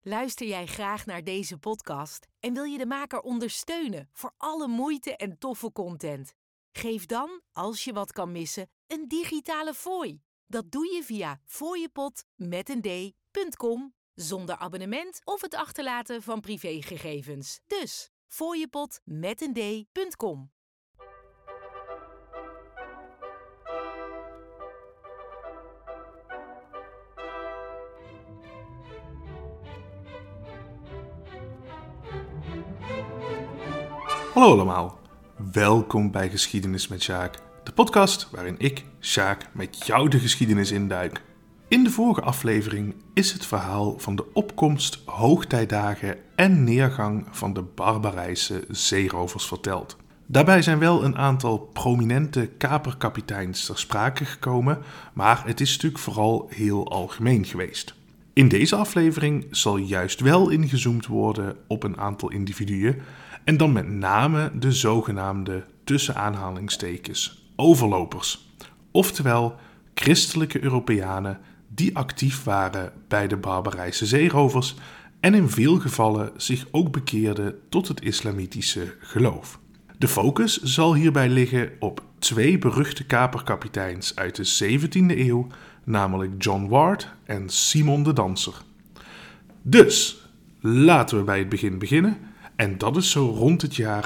Luister jij graag naar deze podcast en wil je de maker ondersteunen voor alle moeite en toffe content? Geef dan, als je wat kan missen, een digitale fooi. Dat doe je via fooiepot.com zonder abonnement of het achterlaten van privégegevens. Dus fooiepot.com. Hallo allemaal, welkom bij Geschiedenis met Sjaak, de podcast waarin ik, Sjaak, met jou de geschiedenis induik. In de vorige aflevering is het verhaal van de opkomst, hoogtijdagen en neergang van de Barbarijse zeerovers verteld. Daarbij zijn wel een aantal prominente kaperkapiteins ter sprake gekomen, maar het is natuurlijk vooral heel algemeen geweest. In deze aflevering zal juist wel ingezoomd worden op een aantal individuen en dan met name de zogenaamde tussen aanhalingstekens overlopers, oftewel christelijke Europeanen die actief waren bij de Barbarijse zeerovers en in veel gevallen zich ook bekeerden tot het islamitische geloof. De focus zal hierbij liggen op twee beruchte kaperkapiteins uit de 17e eeuw, namelijk John Ward en Simon de Danser. Dus, laten we bij het begin beginnen. En dat is zo rond het jaar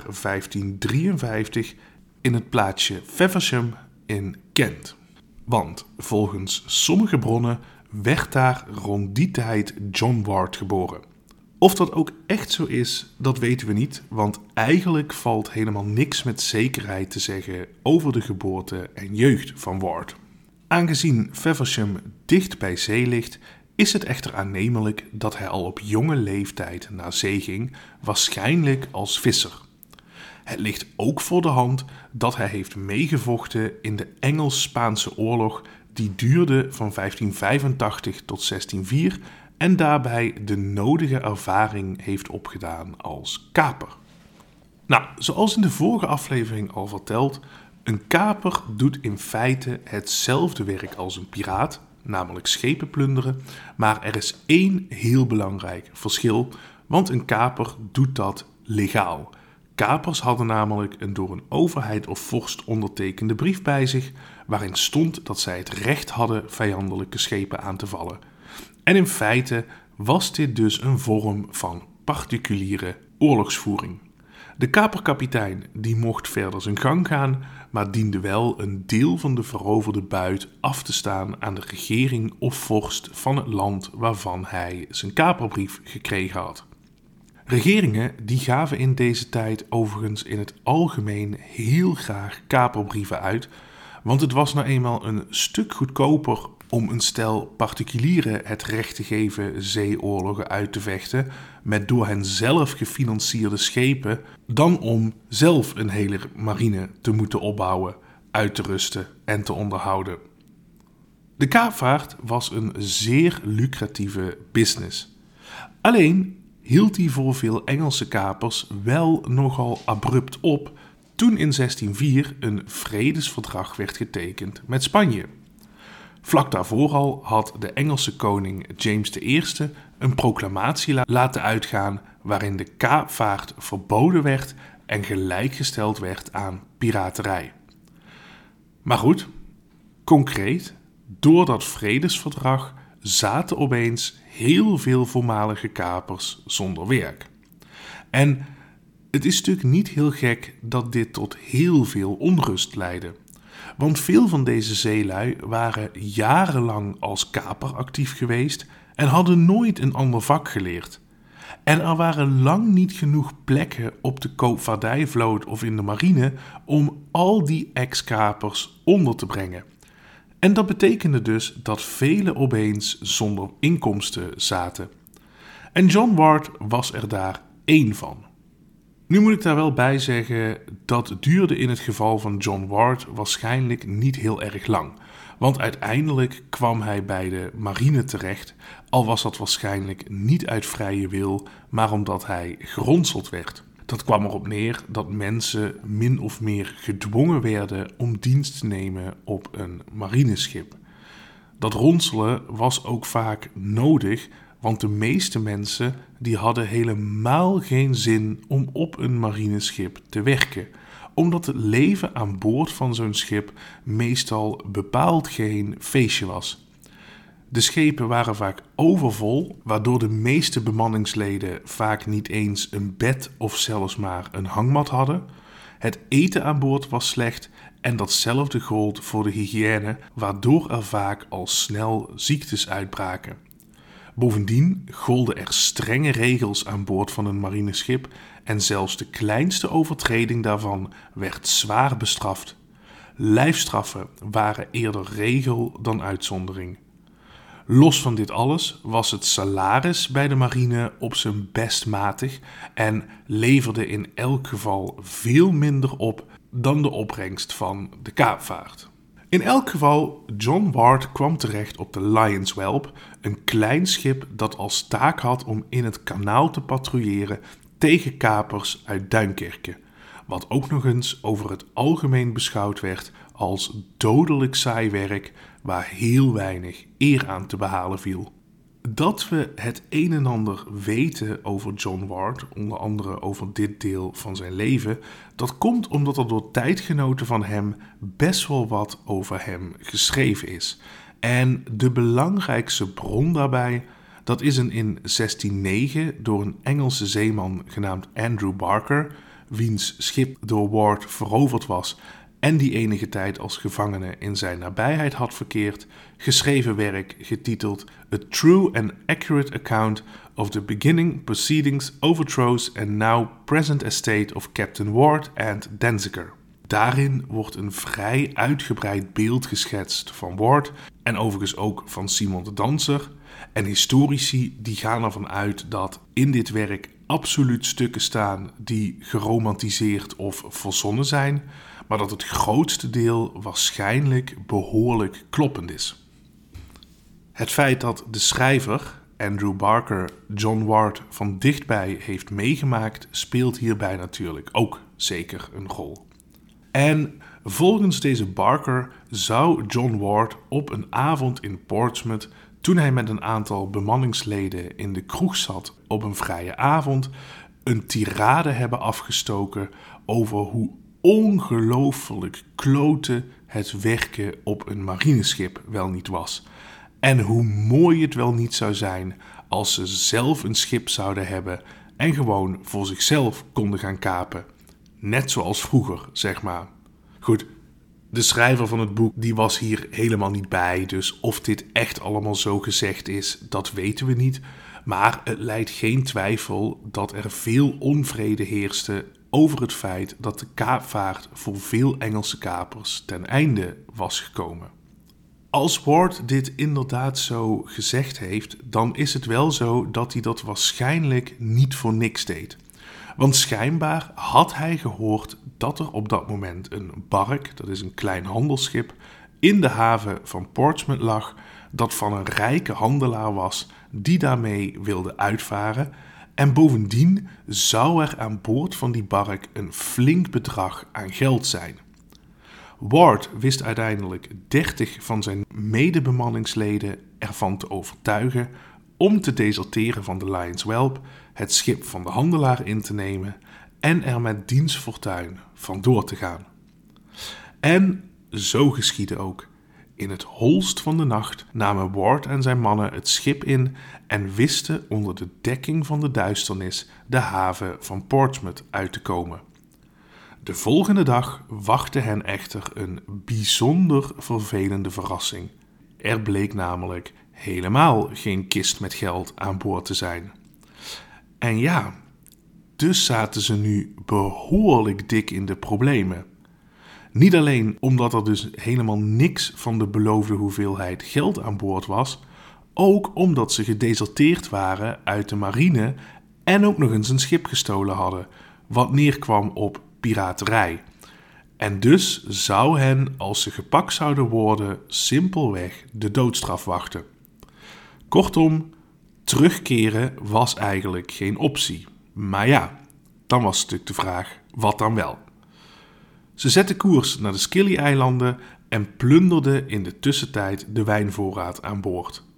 1553 in het plaatsje Feversham in Kent. Want volgens sommige bronnen werd daar rond die tijd John Ward geboren. Of dat ook echt zo is, dat weten we niet, want eigenlijk valt helemaal niks met zekerheid te zeggen over de geboorte en jeugd van Ward. Aangezien Feversham dicht bij zee ligt, is het echter aannemelijk dat hij al op jonge leeftijd naar zee ging, waarschijnlijk als visser. Het ligt ook voor de hand dat hij heeft meegevochten in de Engels-Spaanse oorlog die duurde van 1585 tot 1604 en daarbij de nodige ervaring heeft opgedaan als kaper. Nou, zoals in de vorige aflevering al verteld, een kaper doet in feite hetzelfde werk als een piraat, namelijk schepen plunderen, maar er is één heel belangrijk verschil, want een kaper doet dat legaal. Kapers hadden namelijk een door een overheid of vorst ondertekende brief bij zich, waarin stond dat zij het recht hadden vijandelijke schepen aan te vallen. En in feite was dit dus een vorm van particuliere oorlogsvoering. De kaperkapitein die mocht verder zijn gang gaan, maar diende wel een deel van de veroverde buit af te staan aan de regering of vorst van het land waarvan hij zijn kaperbrief gekregen had. Regeringen die gaven in deze tijd overigens in het algemeen heel graag kaperbrieven uit, want het was nou eenmaal een stuk goedkoper om een stel particulieren het recht te geven zeeoorlogen uit te vechten met door hen zelf gefinancierde schepen, dan om zelf een hele marine te moeten opbouwen, uit te rusten en te onderhouden. De kaapvaart was een zeer lucratieve business. Alleen hield die voor veel Engelse kapers wel nogal abrupt op toen in 1604 een vredesverdrag werd getekend met Spanje. Vlak daarvoor al had de Engelse koning James I een proclamatie laten uitgaan waarin de kaapvaart verboden werd en gelijkgesteld werd aan piraterij. Maar goed, concreet, door dat vredesverdrag zaten opeens heel veel voormalige kapers zonder werk. En het is natuurlijk niet heel gek dat dit tot heel veel onrust leidde. Want veel van deze zeelui waren jarenlang als kaper actief geweest en hadden nooit een ander vak geleerd. En er waren lang niet genoeg plekken op de koopvaardijvloot of in de marine om al die ex-kapers onder te brengen. En dat betekende dus dat velen opeens zonder inkomsten zaten. En John Ward was er daar één van. Nu moet ik daar wel bij zeggen, dat duurde in het geval van John Ward waarschijnlijk niet heel erg lang. Want uiteindelijk kwam hij bij de marine terecht, al was dat waarschijnlijk niet uit vrije wil, maar omdat hij geronseld werd. Dat kwam erop neer dat mensen min of meer gedwongen werden om dienst te nemen op een marineschip. Dat ronselen was ook vaak nodig, Want de meeste mensen die hadden helemaal geen zin om op een marineschip te werken, omdat het leven aan boord van zo'n schip meestal bepaald geen feestje was. De schepen waren vaak overvol, waardoor de meeste bemanningsleden vaak niet eens een bed of zelfs maar een hangmat hadden. Het eten aan boord was slecht en datzelfde gold voor de hygiëne, waardoor er vaak al snel ziektes uitbraken. Bovendien golden er strenge regels aan boord van een marineschip en zelfs de kleinste overtreding daarvan werd zwaar bestraft. Lijfstraffen waren eerder regel dan uitzondering. Los van dit alles was het salaris bij de marine op zijn best matig en leverde in elk geval veel minder op dan de opbrengst van de kaapvaart. In elk geval, John Ward kwam terecht op de Lion's Whelp, een klein schip dat als taak had om in het kanaal te patrouilleren tegen kapers uit Duinkerke, wat ook nog eens over het algemeen beschouwd werd als dodelijk saai werk waar heel weinig eer aan te behalen viel. Dat we het een en ander weten over John Ward, onder andere over dit deel van zijn leven, dat komt omdat er door tijdgenoten van hem best wel wat over hem geschreven is. En de belangrijkste bron daarbij, dat is een in 1609 door een Engelse zeeman genaamd Andrew Barker, wiens schip door Ward veroverd was en die enige tijd als gevangene in zijn nabijheid had verkeerd, geschreven werk getiteld A True and Accurate Account of the Beginning, Proceedings, Overthrows and Now Present Estate of Captain Ward and Danziger. Daarin wordt een vrij uitgebreid beeld geschetst van Ward en overigens ook van Simon de Danser. En historici die gaan ervan uit dat in dit werk absoluut stukken staan die geromantiseerd of verzonnen zijn, maar dat het grootste deel waarschijnlijk behoorlijk kloppend is. Het feit dat de schrijver, Andrew Barker, John Ward van dichtbij heeft meegemaakt, speelt hierbij natuurlijk ook zeker een rol. En volgens deze Barker zou John Ward op een avond in Portsmouth, toen hij met een aantal bemanningsleden in de kroeg zat op een vrije avond, een tirade hebben afgestoken over hoe ongelooflijk klote het werken op een marineschip wel niet was. En hoe mooi het wel niet zou zijn als ze zelf een schip zouden hebben en gewoon voor zichzelf konden gaan kapen. Net zoals vroeger, zeg maar. Goed, de schrijver van het boek die was hier helemaal niet bij, dus of dit echt allemaal zo gezegd is, dat weten we niet. Maar het lijdt geen twijfel dat er veel onvrede heerste over het feit dat de kaapvaart voor veel Engelse kapers ten einde was gekomen. Als Ward dit inderdaad zo gezegd heeft, dan is het wel zo dat hij dat waarschijnlijk niet voor niks deed. Want schijnbaar had hij gehoord dat er op dat moment een bark, dat is een klein handelsschip, in de haven van Portsmouth lag, dat van een rijke handelaar was die daarmee wilde uitvaren. En bovendien zou er aan boord van die bark een flink bedrag aan geld zijn. Ward wist uiteindelijk 30 van zijn medebemanningsleden ervan te overtuigen om te deserteren van de Lion's Whelp, het schip van de handelaar in te nemen en er met diens fortuin vandoor te gaan. En zo geschiedde ook. In het holst van de nacht namen Ward en zijn mannen het schip in en wisten onder de dekking van de duisternis de haven van Portsmouth uit te komen. De volgende dag wachtte hen echter een bijzonder vervelende verrassing. Er bleek namelijk helemaal geen kist met geld aan boord te zijn. En ja, dus zaten ze nu behoorlijk dik in de problemen. Niet alleen omdat er dus helemaal niks van de beloofde hoeveelheid geld aan boord was, ook omdat ze gedeserteerd waren uit de marine en ook nog eens een schip gestolen hadden, wat neerkwam op piraterij. En dus zou hen, als ze gepakt zouden worden, simpelweg de doodstraf wachten. Kortom, terugkeren was eigenlijk geen optie. Maar ja, dan was natuurlijk de vraag, wat dan wel? Ze zetten koers naar de Scilly-eilanden en plunderden in de tussentijd de wijnvoorraad aan boord.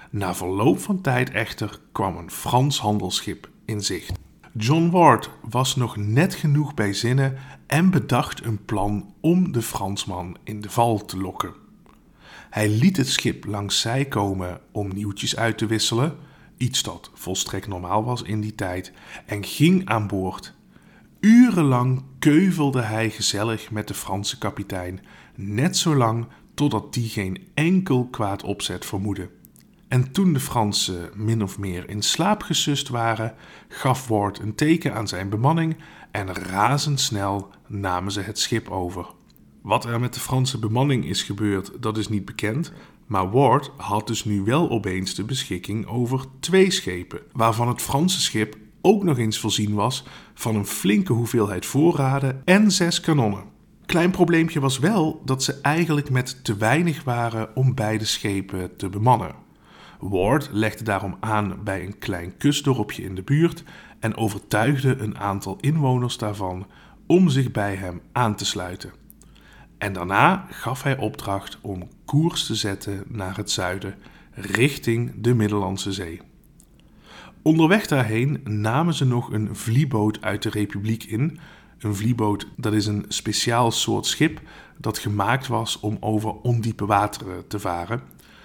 Na verloop van tijd echter kwam een Frans handelsschip in zicht. John Ward was nog net genoeg bij zinnen en bedacht een plan om de Fransman in de val te lokken. Hij liet het schip langs zij komen om nieuwtjes uit te wisselen, iets dat volstrekt normaal was in die tijd, en ging aan boord. Urenlang keuvelde hij gezellig met de Franse kapitein, net zolang totdat die geen enkel kwaad opzet vermoedde. En toen de Fransen min of meer in slaap gesust waren, gaf Ward een teken aan zijn bemanning en razendsnel namen ze het schip over. Wat er met de Franse bemanning is gebeurd, dat is niet bekend, maar Ward had dus nu wel opeens de beschikking over 2 schepen, waarvan het Franse schip ook nog eens voorzien was van een flinke hoeveelheid voorraden en 6 kanonnen. Klein probleempje was wel dat ze eigenlijk met te weinig waren om beide schepen te bemannen. Ward legde daarom aan bij een klein kustdorpje in de buurt en overtuigde een aantal inwoners daarvan om zich bij hem aan te sluiten. En daarna gaf hij opdracht om koers te zetten naar het zuiden, richting de Middellandse Zee. Onderweg daarheen namen ze nog een vlieboot uit de Republiek in. Een vlieboot, dat is een speciaal soort schip dat gemaakt was om over ondiepe wateren te varen.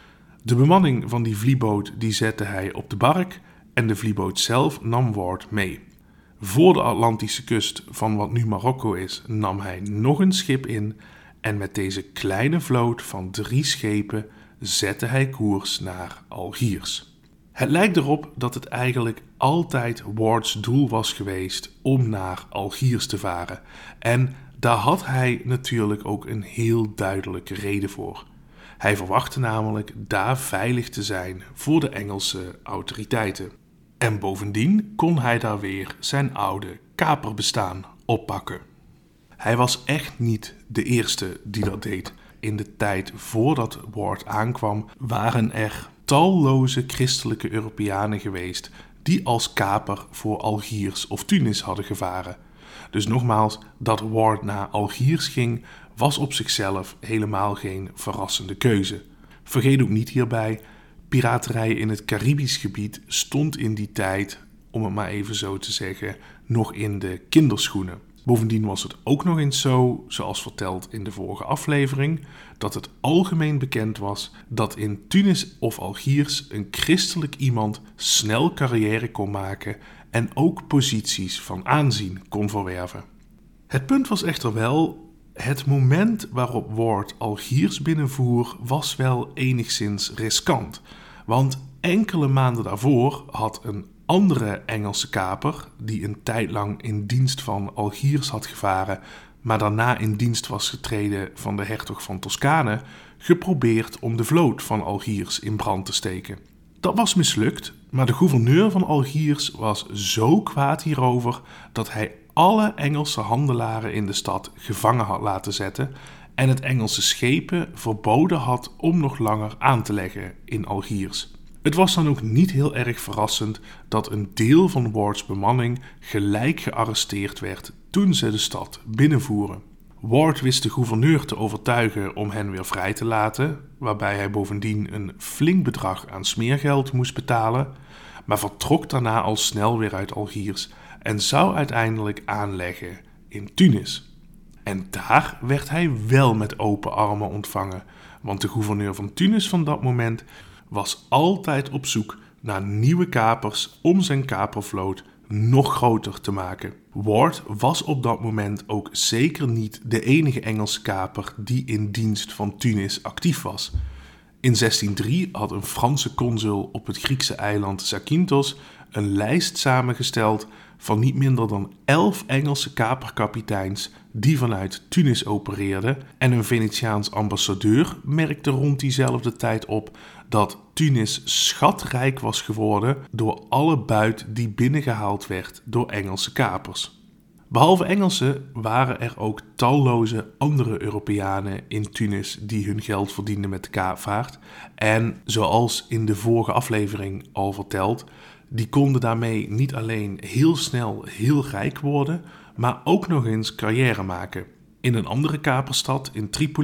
De bemanning van die vlieboot die zette hij op de bark en de vlieboot zelf nam Ward mee. Voor de Atlantische kust van wat nu Marokko is, nam hij nog een schip in en met deze kleine vloot van 3 schepen zette hij koers naar Algiers. Het lijkt erop dat het eigenlijk altijd Wards doel was geweest om naar Algiers te varen. En daar had hij natuurlijk ook een heel duidelijke reden voor. Hij verwachtte namelijk daar veilig te zijn voor de Engelse autoriteiten. En bovendien kon hij daar weer zijn oude kaperbestaan oppakken. Hij was echt niet de eerste die dat deed. In de tijd voordat Ward aankwam waren er talloze christelijke Europeanen geweest die als kaper voor Algiers of Tunis hadden gevaren. Dus nogmaals, dat Ward naar Algiers ging was op zichzelf helemaal geen verrassende keuze. Vergeet ook niet hierbij, piraterij in het Caribisch gebied stond in die tijd, om het maar even zo te zeggen, nog in de kinderschoenen. Bovendien was het ook nog eens zo, zoals verteld in de vorige aflevering, dat het algemeen bekend was dat in Tunis of Algiers een christelijk iemand snel carrière kon maken en ook posities van aanzien kon verwerven. Het punt was echter wel, het moment waarop Ward Algiers binnenvoer was wel enigszins riskant, want enkele maanden daarvoor had een andere Engelse kaper, die een tijd lang in dienst van Algiers had gevaren, maar daarna in dienst was getreden van de hertog van Toscane, geprobeerd om de vloot van Algiers in brand te steken. Dat was mislukt, maar de gouverneur van Algiers was zo kwaad hierover dat hij alle Engelse handelaren in de stad gevangen had laten zetten en het Engelse schepen verboden had om nog langer aan te leggen in Algiers. Het was dan ook niet heel erg verrassend dat een deel van Wards bemanning gelijk gearresteerd werd toen ze de stad binnenvoeren. Ward wist de gouverneur te overtuigen om hen weer vrij te laten, waarbij hij bovendien een flink bedrag aan smeergeld moest betalen, maar vertrok daarna al snel weer uit Algiers en zou uiteindelijk aanleggen in Tunis. En daar werd hij wel met open armen ontvangen, want de gouverneur van Tunis van dat moment was altijd op zoek naar nieuwe kapers om zijn kapervloot nog groter te maken. Ward was op dat moment ook zeker niet de enige Engelse kaper die in dienst van Tunis actief was. In 1603 had een Franse consul op het Griekse eiland Zakynthos een lijst samengesteld van niet minder dan 11 Engelse kaperkapiteins die vanuit Tunis opereerden en een Venetiaans ambassadeur merkte rond diezelfde tijd op dat Tunis schatrijk was geworden door alle buit die binnengehaald werd door Engelse kapers. Behalve Engelsen waren er ook talloze andere Europeanen in Tunis die hun geld verdienden met de kaapvaart en, zoals in de vorige aflevering al verteld, die konden daarmee niet alleen heel snel heel rijk worden, maar ook nog eens carrière maken. In een andere kaperstad, in Tripoli,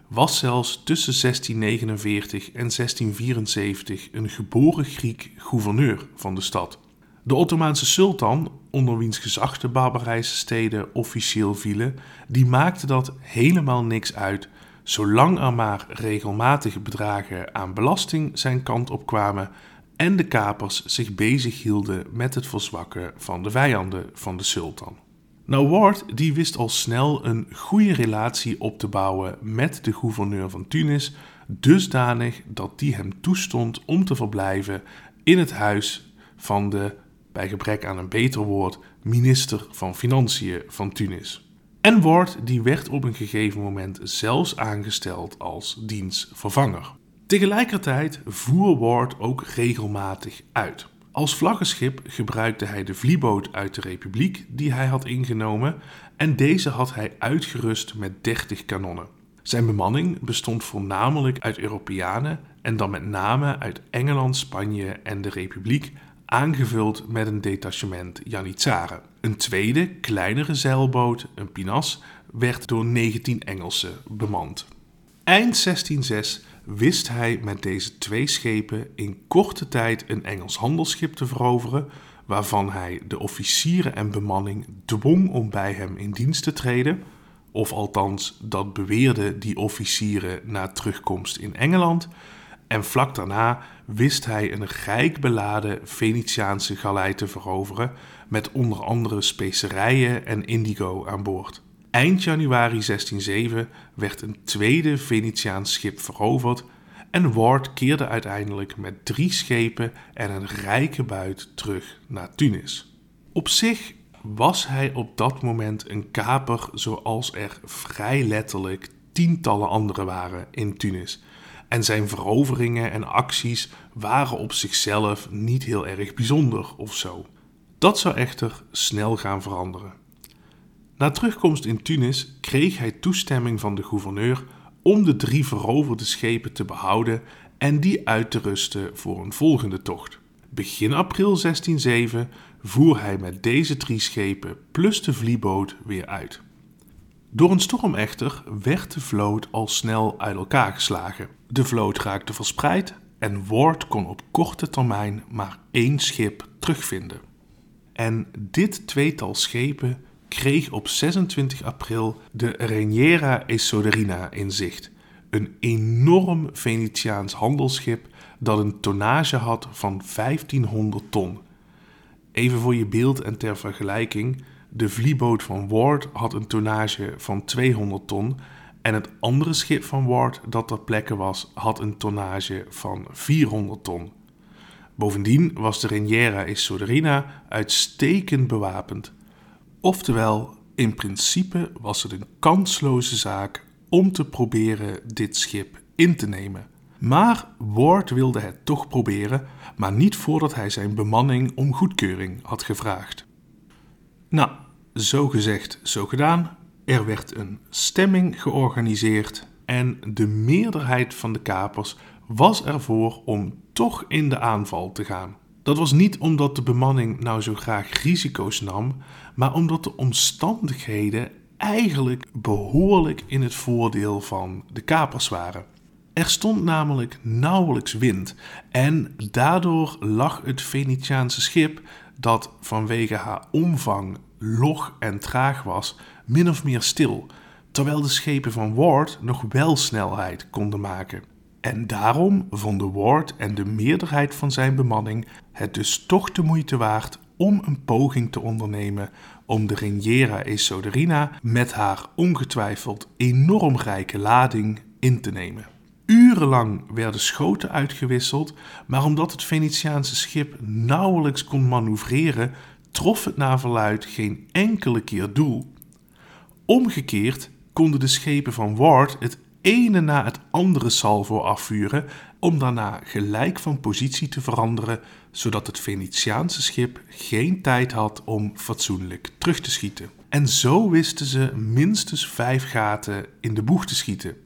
was zelfs tussen 1649 en 1674 een geboren Griek gouverneur van de stad. De Ottomaanse sultan, onder wiens gezag de Barbarijse steden officieel vielen, die maakte dat helemaal niks uit, zolang er maar regelmatige bedragen aan belasting zijn kant op kwamen en de kapers zich bezig hielden met het verzwakken van de vijanden van de sultan. Nou, Ward die wist al snel een goede relatie op te bouwen met de gouverneur van Tunis, dusdanig dat die hem toestond om te verblijven in het huis van de, bij gebrek aan een beter woord, minister van Financiën van Tunis. En Ward die werd op een gegeven moment zelfs aangesteld als diens vervanger. Tegelijkertijd voer Ward ook regelmatig uit. Als vlaggenschip gebruikte hij de vlieboot uit de Republiek die hij had ingenomen en deze had hij uitgerust met 30 kanonnen. Zijn bemanning bestond voornamelijk uit Europeanen en dan met name uit Engeland, Spanje en de Republiek, aangevuld met een detachement Janitsaren. Een tweede, kleinere zeilboot, een pinas, werd door 19 Engelsen bemand. Eind 1606 wist hij met deze 2 schepen in korte tijd een Engels handelsschip te veroveren, waarvan hij de officieren en bemanning dwong om bij hem in dienst te treden, of althans dat beweerden die officieren na terugkomst in Engeland, en vlak daarna wist hij een rijk beladen Venetiaanse galei te veroveren met onder andere specerijen en indigo aan boord. Eind januari 1607 werd een tweede Venetiaans schip veroverd en Ward keerde uiteindelijk met 3 schepen en een rijke buit terug naar Tunis. Op zich was hij op dat moment een kaper zoals er vrij letterlijk tientallen andere waren in Tunis. En zijn veroveringen en acties waren op zichzelf niet heel erg bijzonder of zo. Dat zou echter snel gaan veranderen. Na terugkomst in Tunis kreeg hij toestemming van de gouverneur om de 3 veroverde schepen te behouden en die uit te rusten voor een volgende tocht. Begin april 1607 voer hij met deze 3 schepen plus de vlieboot weer uit. Door een storm echter werd de vloot al snel uit elkaar geslagen. De vloot raakte verspreid en Ward kon op korte termijn maar 1 schip terugvinden. En dit tweetal schepen kreeg op 26 april de Reniera e Soderina in zicht. Een enorm Venetiaans handelsschip dat een tonnage had van 1500 ton. Even voor je beeld en ter vergelijking, de vlieboot van Ward had een tonnage van 200 ton en het andere schip van Ward dat ter plekke was, had een tonnage van 400 ton. Bovendien was de Reniera e Soderina uitstekend bewapend. Oftewel, in principe was het een kansloze zaak om te proberen dit schip in te nemen. Maar Ward wilde het toch proberen, maar niet voordat hij zijn bemanning om goedkeuring had gevraagd. Nou, zo gezegd, zo gedaan. Er werd een stemming georganiseerd en de meerderheid van de kapers was ervoor om toch in de aanval te gaan. Dat was niet omdat de bemanning nou zo graag risico's nam, maar omdat de omstandigheden eigenlijk behoorlijk in het voordeel van de kapers waren. Er stond namelijk nauwelijks wind en daardoor lag het Venetiaanse schip, dat vanwege haar omvang log en traag was, min of meer stil, terwijl de schepen van Ward nog wel snelheid konden maken. En daarom vonden Ward en de meerderheid van zijn bemanning het dus toch de moeite waard om een poging te ondernemen om de Reniera e Soderina met haar ongetwijfeld enorm rijke lading in te nemen. Urenlang werden schoten uitgewisseld, maar omdat het Venetiaanse schip nauwelijks kon manoeuvreren, trof het naar verluidt geen enkele keer doel. Omgekeerd konden de schepen van Ward het ene na het andere salvo afvuren om daarna gelijk van positie te veranderen, zodat het Venetiaanse schip geen tijd had om fatsoenlijk terug te schieten. En zo wisten ze minstens 5 gaten in de boeg te schieten.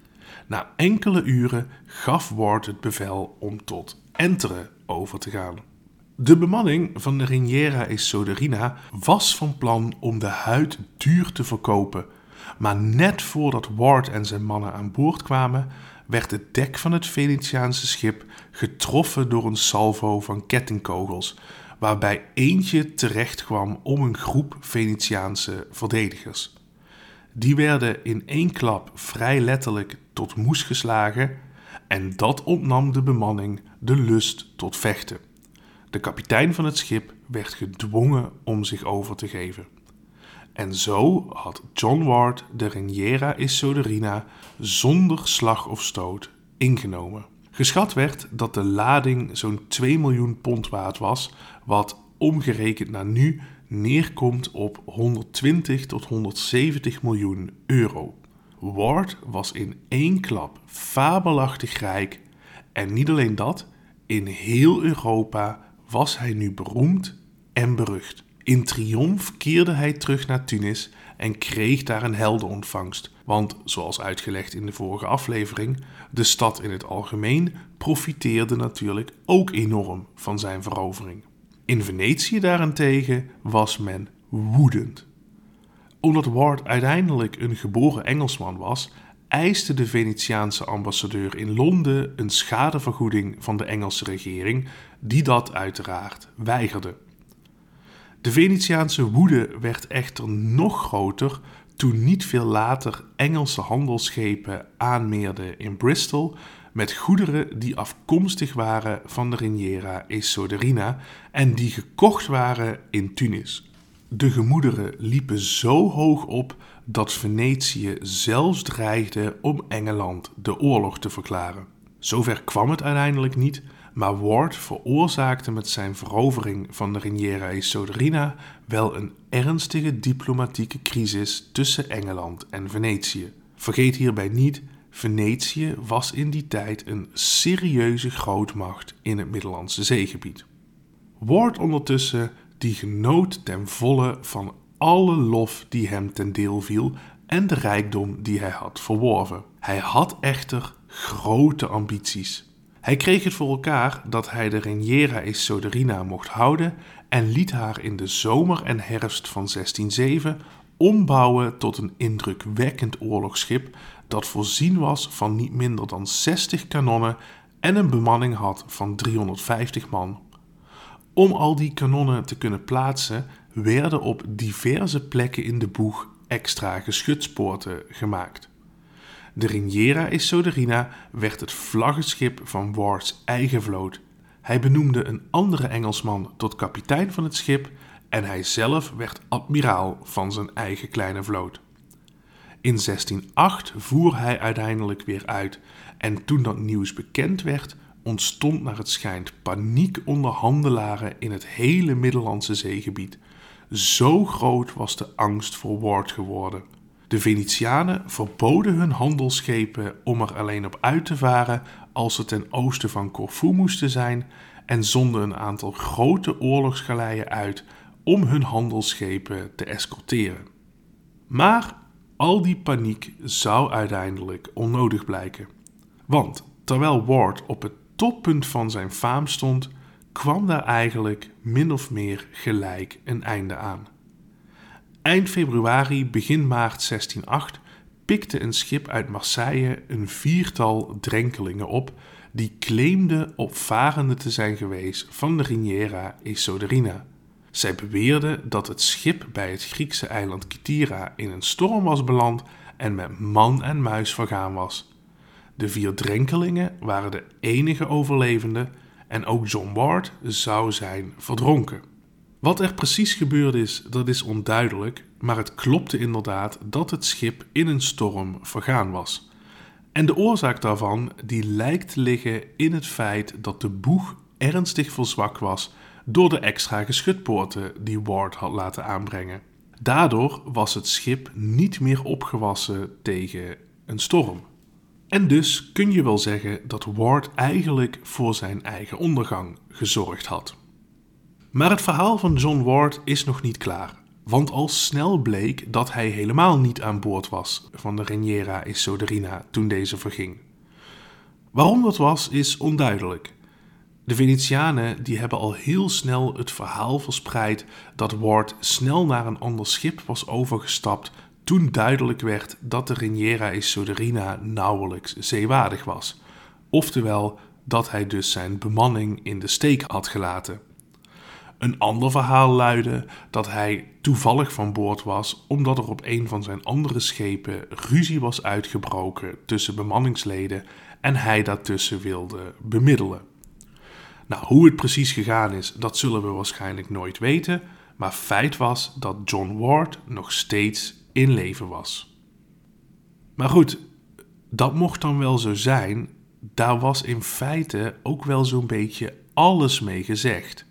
Na enkele uren gaf Ward het bevel om tot enteren over te gaan. De bemanning van de Reniera e Soderina was van plan om de huid duur te verkopen, Maar net voordat Ward en zijn mannen aan boord kwamen, werd het dek van het Venetiaanse schip getroffen door een salvo van kettingkogels, waarbij eentje terecht kwam om een groep Venetiaanse verdedigers. Die werden in één klap vrij letterlijk tot moes geslagen en dat ontnam de bemanning de lust tot vechten. De kapitein van het schip werd gedwongen om zich over te geven. En zo had John Ward de Riniera e Sodorina zonder slag of stoot ingenomen. Geschat werd dat de lading zo'n 2 miljoen pond waard was, wat omgerekend naar nu neerkomt op 120 tot 170 miljoen euro. Ward was in één klap fabelachtig rijk en niet alleen dat, in heel Europa was hij nu beroemd en berucht. In triomf keerde hij terug naar Tunis en kreeg daar een heldenontvangst, want zoals uitgelegd in de vorige aflevering, de stad in het algemeen profiteerde natuurlijk ook enorm van zijn verovering. In Venetië daarentegen was men woedend. Omdat Ward uiteindelijk een geboren Engelsman was, eiste de Venetiaanse ambassadeur in Londen een schadevergoeding van de Engelse regering, die dat uiteraard weigerde. De Venetiaanse woede werd echter nog groter toen niet veel later Engelse handelsschepen aanmeerden in Bristol met goederen die afkomstig waren van de Riniera e Sodorina en die gekocht waren in Tunis. De gemoederen liepen zo hoog op dat Venetië zelfs dreigde om Engeland de oorlog te verklaren. Zover kwam het uiteindelijk niet, maar Ward veroorzaakte met zijn verovering van de Riniera e Sodorina wel een ernstige diplomatieke crisis tussen Engeland en Venetië. Vergeet hierbij niet, Venetië was in die tijd een serieuze grootmacht in het Middellandse zeegebied. Ward ondertussen die genoot ten volle van alle lof die hem ten deel viel en de rijkdom die hij had verworven. Hij had echter grote ambities. Hij kreeg het voor elkaar dat hij de Riniera e Sodorina mocht houden en liet haar in de zomer en herfst van 1607 ombouwen tot een indrukwekkend oorlogsschip dat voorzien was van niet minder dan 60 kanonnen en een bemanning had van 350 man. Om al die kanonnen te kunnen plaatsen werden op diverse plekken in de boeg extra geschutpoorten gemaakt. De Riniera e Sodorina werd het vlaggenschip van Wards eigen vloot. Hij benoemde een andere Engelsman tot kapitein van het schip en hij zelf werd admiraal van zijn eigen kleine vloot. In 1608 voer hij uiteindelijk weer uit en toen dat nieuws bekend werd, ontstond naar het schijnt paniek onder handelaren in het hele Middellandse zeegebied. Zo groot was de angst voor Ward geworden. De Venetianen verboden hun handelsschepen om er alleen op uit te varen als ze ten oosten van Corfu moesten zijn en zonden een aantal grote oorlogsgaleien uit om hun handelsschepen te escorteren. Maar al die paniek zou uiteindelijk onnodig blijken. Want terwijl Ward op het toppunt van zijn faam stond, kwam daar eigenlijk min of meer gelijk een einde aan. Eind februari, begin maart 1608 pikte een schip uit Marseille een 4-tal drenkelingen op die claimden opvarenden te zijn geweest van de Riniera e Sodorina. Zij beweerden dat het schip bij het Griekse eiland Kythera in een storm was beland en met man en muis vergaan was. De 4 drenkelingen waren de enige overlevenden en ook John Ward zou zijn verdronken. Wat er precies gebeurd is, dat is onduidelijk, maar het klopte inderdaad dat het schip in een storm vergaan was. En de oorzaak daarvan die lijkt te liggen in het feit dat de boeg ernstig verzwakt was door de extra geschutpoorten die Ward had laten aanbrengen. Daardoor was het schip niet meer opgewassen tegen een storm. En dus kun je wel zeggen dat Ward eigenlijk voor zijn eigen ondergang gezorgd had. Maar het verhaal van John Ward is nog niet klaar, want al snel bleek dat hij helemaal niet aan boord was van de Riniera e Sodorina toen deze verging. Waarom dat was, is onduidelijk. De Venetianen die hebben al heel snel het verhaal verspreid dat Ward snel naar een ander schip was overgestapt toen duidelijk werd dat de Riniera e Sodorina nauwelijks zeewaardig was. Oftewel dat hij dus zijn bemanning in de steek had gelaten. Een ander verhaal luidde dat hij toevallig van boord was omdat er op een van zijn andere schepen ruzie was uitgebroken tussen bemanningsleden en hij daartussen wilde bemiddelen. Nou, hoe het precies gegaan is, dat zullen we waarschijnlijk nooit weten, maar feit was dat John Ward nog steeds in leven was. Maar goed, dat mocht dan wel zo zijn, daar was in feite ook wel zo'n beetje alles mee gezegd.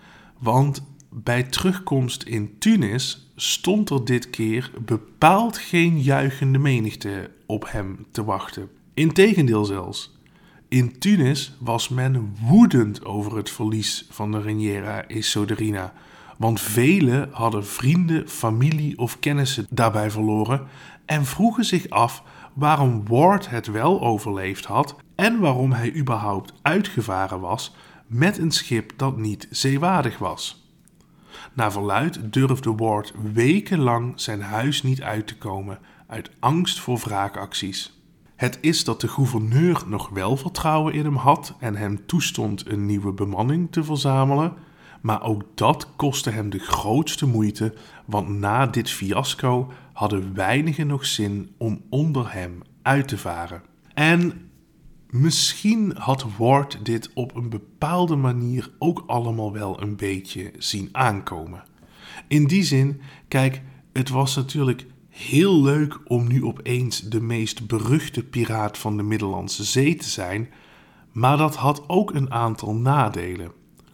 Want bij terugkomst in Tunis stond er dit keer bepaald geen juichende menigte op hem te wachten. Integendeel zelfs. In Tunis was men woedend over het verlies van de Riniera e Sodorina, want velen hadden vrienden, familie of kennissen daarbij verloren en vroegen zich af waarom Ward het wel overleefd had en waarom hij überhaupt uitgevaren was met een schip dat niet zeewaardig was. Naar verluidt durfde Ward wekenlang zijn huis niet uit te komen uit angst voor wraakacties. Het is dat de gouverneur nog wel vertrouwen in hem had en hem toestond een nieuwe bemanning te verzamelen, maar ook dat kostte hem de grootste moeite, want na dit fiasco hadden weinigen nog zin om onder hem uit te varen. En misschien had Ward dit op een bepaalde manier ook allemaal wel een beetje zien aankomen. In die zin, kijk, het was natuurlijk heel leuk om nu opeens de meest beruchte piraat van de Middellandse Zee te zijn, maar dat had ook een aantal nadelen.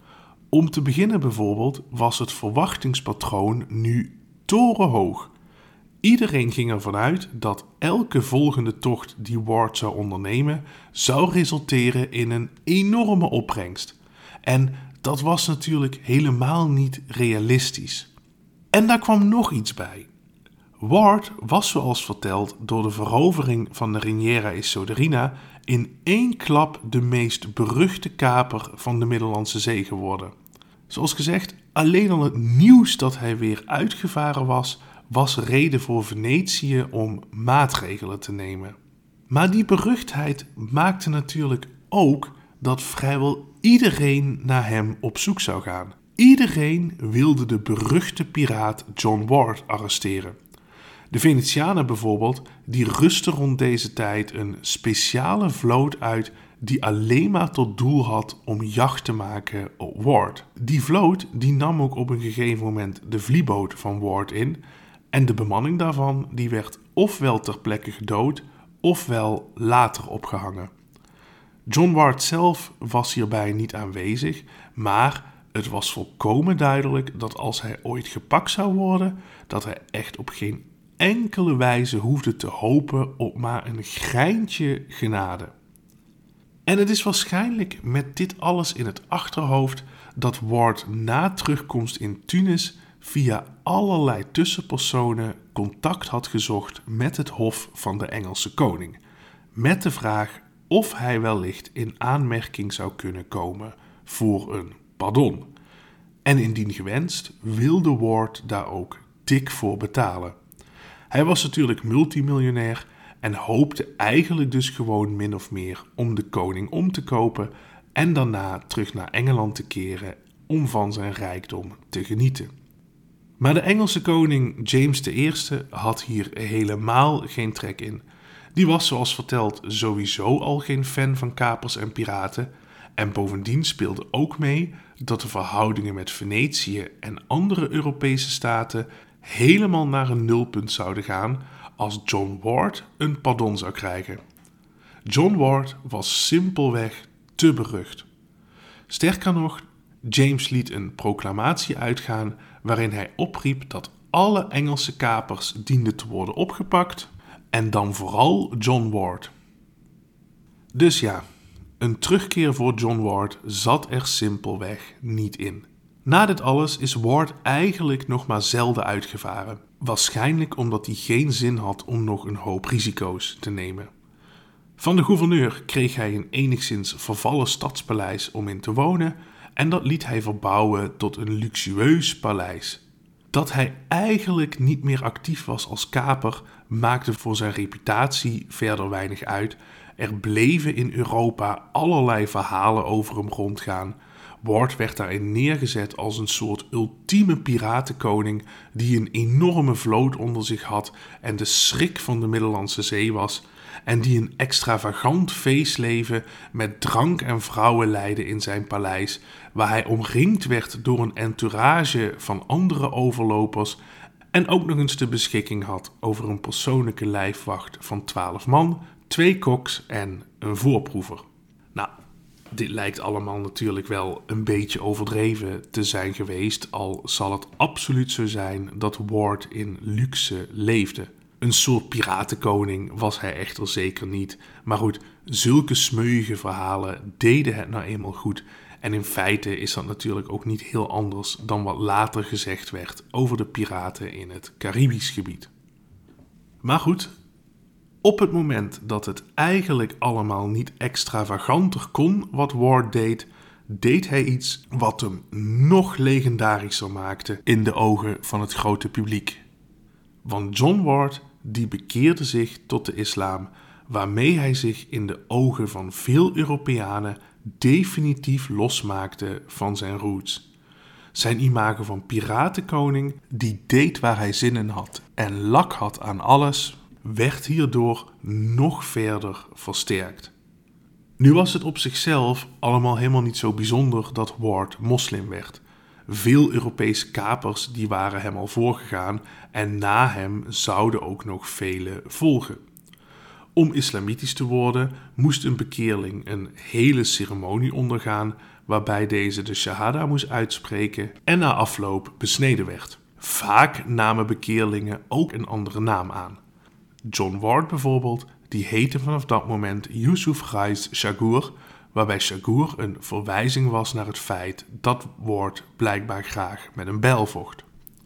Om te beginnen bijvoorbeeld was het verwachtingspatroon nu torenhoog. Iedereen ging ervan uit dat elke volgende tocht die Ward zou ondernemen zou resulteren in een enorme opbrengst. En dat was natuurlijk helemaal niet realistisch. En daar kwam nog iets bij. Ward was zoals verteld door de verovering van de Riniera e Sodorina in één klap de meest beruchte kaper van de Middellandse Zee geworden. Zoals gezegd, alleen al het nieuws dat hij weer uitgevaren was reden voor Venetië om maatregelen te nemen. Maar die beruchtheid maakte natuurlijk ook dat vrijwel iedereen naar hem op zoek zou gaan. Iedereen wilde de beruchte piraat John Ward arresteren. De Venetianen bijvoorbeeld, die rustten rond deze tijd een speciale vloot uit die alleen maar tot doel had om jacht te maken op Ward. Die vloot die nam ook op een gegeven moment de vlieboot van Ward in en de bemanning daarvan die werd ofwel ter plekke gedood ofwel later opgehangen. John Ward zelf was hierbij niet aanwezig, maar het was volkomen duidelijk dat als hij ooit gepakt zou worden, dat hij echt op geen enkele wijze hoefde te hopen op maar een greintje genade. En het is waarschijnlijk met dit alles in het achterhoofd dat Ward na terugkomst in Tunis via allerlei tussenpersonen contact had gezocht met het hof van de Engelse koning, met de vraag of hij wellicht in aanmerking zou kunnen komen voor een pardon. En indien gewenst wilde Ward daar ook dik voor betalen. Hij was natuurlijk multimiljonair en hoopte eigenlijk dus gewoon min of meer om de koning om te kopen en daarna terug naar Engeland te keren om van zijn rijkdom te genieten. Maar de Engelse koning James I had hier helemaal geen trek in. Die was zoals verteld sowieso al geen fan van kapers en piraten en bovendien speelde ook mee dat de verhoudingen met Venetië en andere Europese staten helemaal naar een nulpunt zouden gaan als John Ward een pardon zou krijgen. John Ward was simpelweg te berucht. Sterker nog, James liet een proclamatie uitgaan waarin hij opriep dat alle Engelse kapers dienden te worden opgepakt en dan vooral John Ward. Dus ja, een terugkeer voor John Ward zat er simpelweg niet in. Na dit alles is Ward eigenlijk nog maar zelden uitgevaren. Waarschijnlijk omdat hij geen zin had om nog een hoop risico's te nemen. Van de gouverneur kreeg hij een enigszins vervallen stadspaleis om in te wonen en dat liet hij verbouwen tot een luxueus paleis. Dat hij eigenlijk niet meer actief was als kaper maakte voor zijn reputatie verder weinig uit. Er bleven in Europa allerlei verhalen over hem rondgaan. Ward werd daarin neergezet als een soort ultieme piratenkoning die een enorme vloot onder zich had en de schrik van de Middellandse Zee was en die een extravagant feestleven met drank en vrouwen leidde in zijn paleis, waar hij omringd werd door een entourage van andere overlopers en ook nog eens de beschikking had over een persoonlijke lijfwacht van 12 man, 2 koks en een voorproever. Nou, dit lijkt allemaal natuurlijk wel een beetje overdreven te zijn geweest, al zal het absoluut zo zijn dat Ward in luxe leefde. Een soort piratenkoning was hij echter zeker niet. Maar goed, zulke smeuïge verhalen deden het nou eenmaal goed. En in feite is dat natuurlijk ook niet heel anders dan wat later gezegd werd over de piraten in het Caribisch gebied. Maar goed, op het moment dat het eigenlijk allemaal niet extravaganter kon wat Ward deed, deed hij iets wat hem nog legendarischer maakte in de ogen van het grote publiek. Want John Ward die bekeerde zich tot de islam, waarmee hij zich in de ogen van veel Europeanen definitief losmaakte van zijn roots. Zijn imago van piratenkoning, die deed waar hij zin in had en lak had aan alles, werd hierdoor nog verder versterkt. Nu was het op zichzelf allemaal helemaal niet zo bijzonder dat Ward moslim werd. Veel Europese kapers die waren hem al voorgegaan en na hem zouden ook nog vele volgen. Om islamitisch te worden moest een bekeerling een hele ceremonie ondergaan waarbij deze de shahada moest uitspreken en na afloop besneden werd. Vaak namen bekeerlingen ook een andere naam aan. John Ward bijvoorbeeld, die heette vanaf dat moment Yusuf Reis Shagur, waarbij Shagur een verwijzing was naar het feit dat Ward blijkbaar graag met een bijl vocht.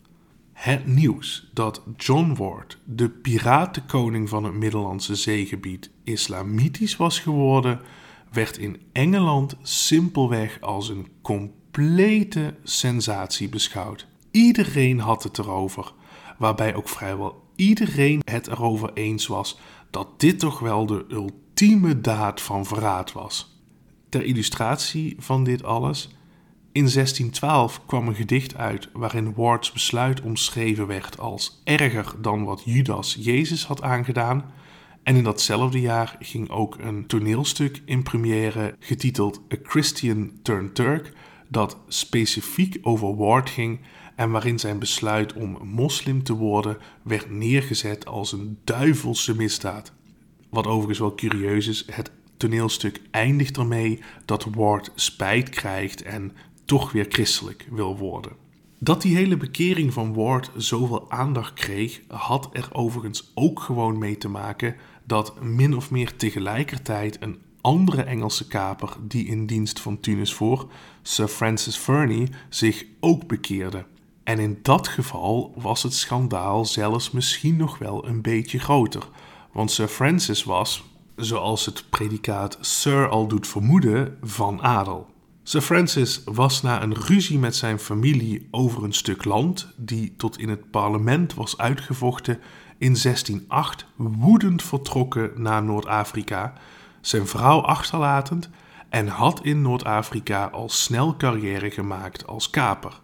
Het nieuws dat John Ward, de piratenkoning van het Middellandse Zeegebied, islamitisch was geworden, werd in Engeland simpelweg als een complete sensatie beschouwd. Iedereen had het erover, waarbij ook vrijwel iedereen het erover eens was dat dit toch wel de ultieme daad van verraad was. Ter illustratie van dit alles, in 1612 kwam een gedicht uit waarin Wards besluit omschreven werd als erger dan wat Judas Jezus had aangedaan. En in datzelfde jaar ging ook een toneelstuk in première getiteld A Christian Turned Turk, dat specifiek over Ward ging en waarin zijn besluit om moslim te worden werd neergezet als een duivelse misdaad. Wat overigens wel curieus is, het toneelstuk eindigt ermee dat Ward spijt krijgt en toch weer christelijk wil worden. Dat die hele bekering van Ward zoveel aandacht kreeg, had er overigens ook gewoon mee te maken dat min of meer tegelijkertijd een andere Engelse kaper die in dienst van Tunis voor, Sir Francis Verney, zich ook bekeerde. En in dat geval was het schandaal zelfs misschien nog wel een beetje groter, want Sir Francis was, zoals het predicaat Sir al doet vermoeden, van adel. Sir Francis was na een ruzie met zijn familie over een stuk land, die tot in het parlement was uitgevochten, in 1608 woedend vertrokken naar Noord-Afrika, zijn vrouw achterlatend en had in Noord-Afrika al snel carrière gemaakt als kaper.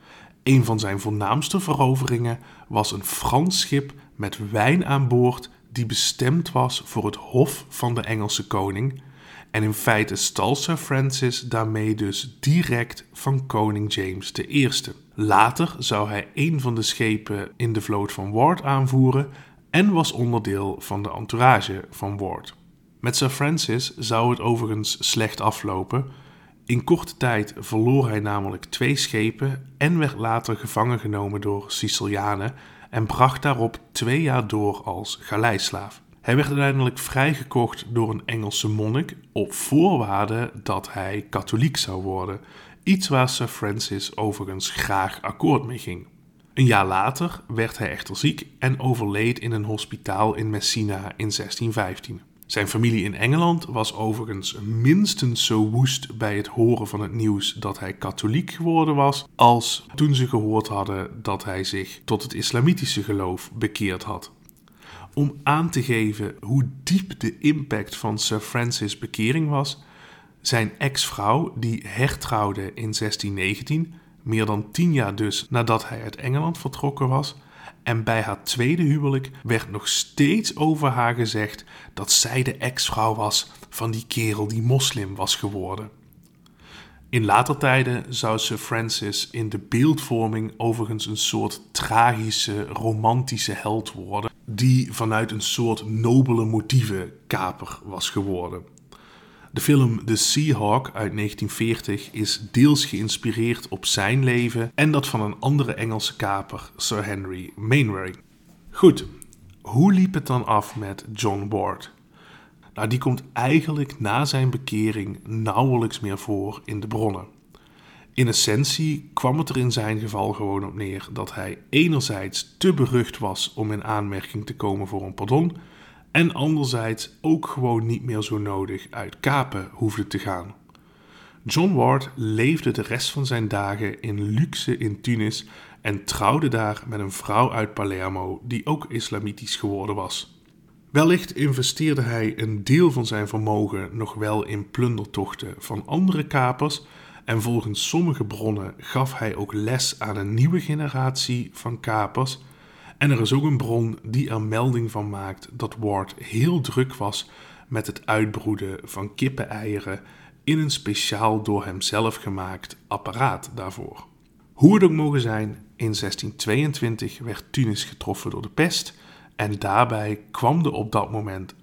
Een van zijn voornaamste veroveringen was een Frans schip met wijn aan boord die bestemd was voor het hof van de Engelse koning. En in feite stal Sir Francis daarmee dus direct van koning James I. Later zou hij een van de schepen in de vloot van Ward aanvoeren en was onderdeel van de entourage van Ward. Met Sir Francis zou het overigens slecht aflopen. In korte tijd verloor hij namelijk 2 schepen en werd later gevangen genomen door Sicilianen en bracht daarop 2 jaar door als galeislaaf. Hij werd uiteindelijk vrijgekocht door een Engelse monnik op voorwaarde dat hij katholiek zou worden, iets waar Sir Francis overigens graag akkoord mee ging. Een jaar later werd hij echter ziek en overleed in een hospitaal in Messina in 1615. Zijn familie in Engeland was overigens minstens zo woest bij het horen van het nieuws dat hij katholiek geworden was, als toen ze gehoord hadden dat hij zich tot het islamitische geloof bekeerd had. Om aan te geven hoe diep de impact van Sir Francis' bekering was, zijn ex-vrouw, die hertrouwde in 1619, meer dan 10 jaar dus nadat hij uit Engeland vertrokken was, en bij haar tweede huwelijk werd nog steeds over haar gezegd dat zij de ex-vrouw was van die kerel die moslim was geworden. In later tijden zou Sir Francis in de beeldvorming overigens een soort tragische, romantische held worden, die vanuit een soort nobele motieven kaper was geworden. De film The Seahawk uit 1940 is deels geïnspireerd op zijn leven en dat van een andere Engelse kaper, Sir Henry Mainwaring. Goed, hoe liep het dan af met John Ward? Nou, die komt eigenlijk na zijn bekering nauwelijks meer voor in de bronnen. In essentie kwam het er in zijn geval gewoon op neer dat hij enerzijds te berucht was om in aanmerking te komen voor een pardon, en anderzijds ook gewoon niet meer zo nodig uit kapen hoefde te gaan. John Ward leefde de rest van zijn dagen in luxe in Tunis en trouwde daar met een vrouw uit Palermo die ook islamitisch geworden was. Wellicht investeerde hij een deel van zijn vermogen nog wel in plundertochten van andere kapers en volgens sommige bronnen gaf hij ook les aan een nieuwe generatie van kapers. En er is ook een bron die er melding van maakt dat Ward heel druk was met het uitbroeden van kippeneieren in een speciaal door hemzelf gemaakt apparaat daarvoor. Hoe het ook mogen zijn, in 1622 werd Tunis getroffen door de pest en daarbij kwam de op dat moment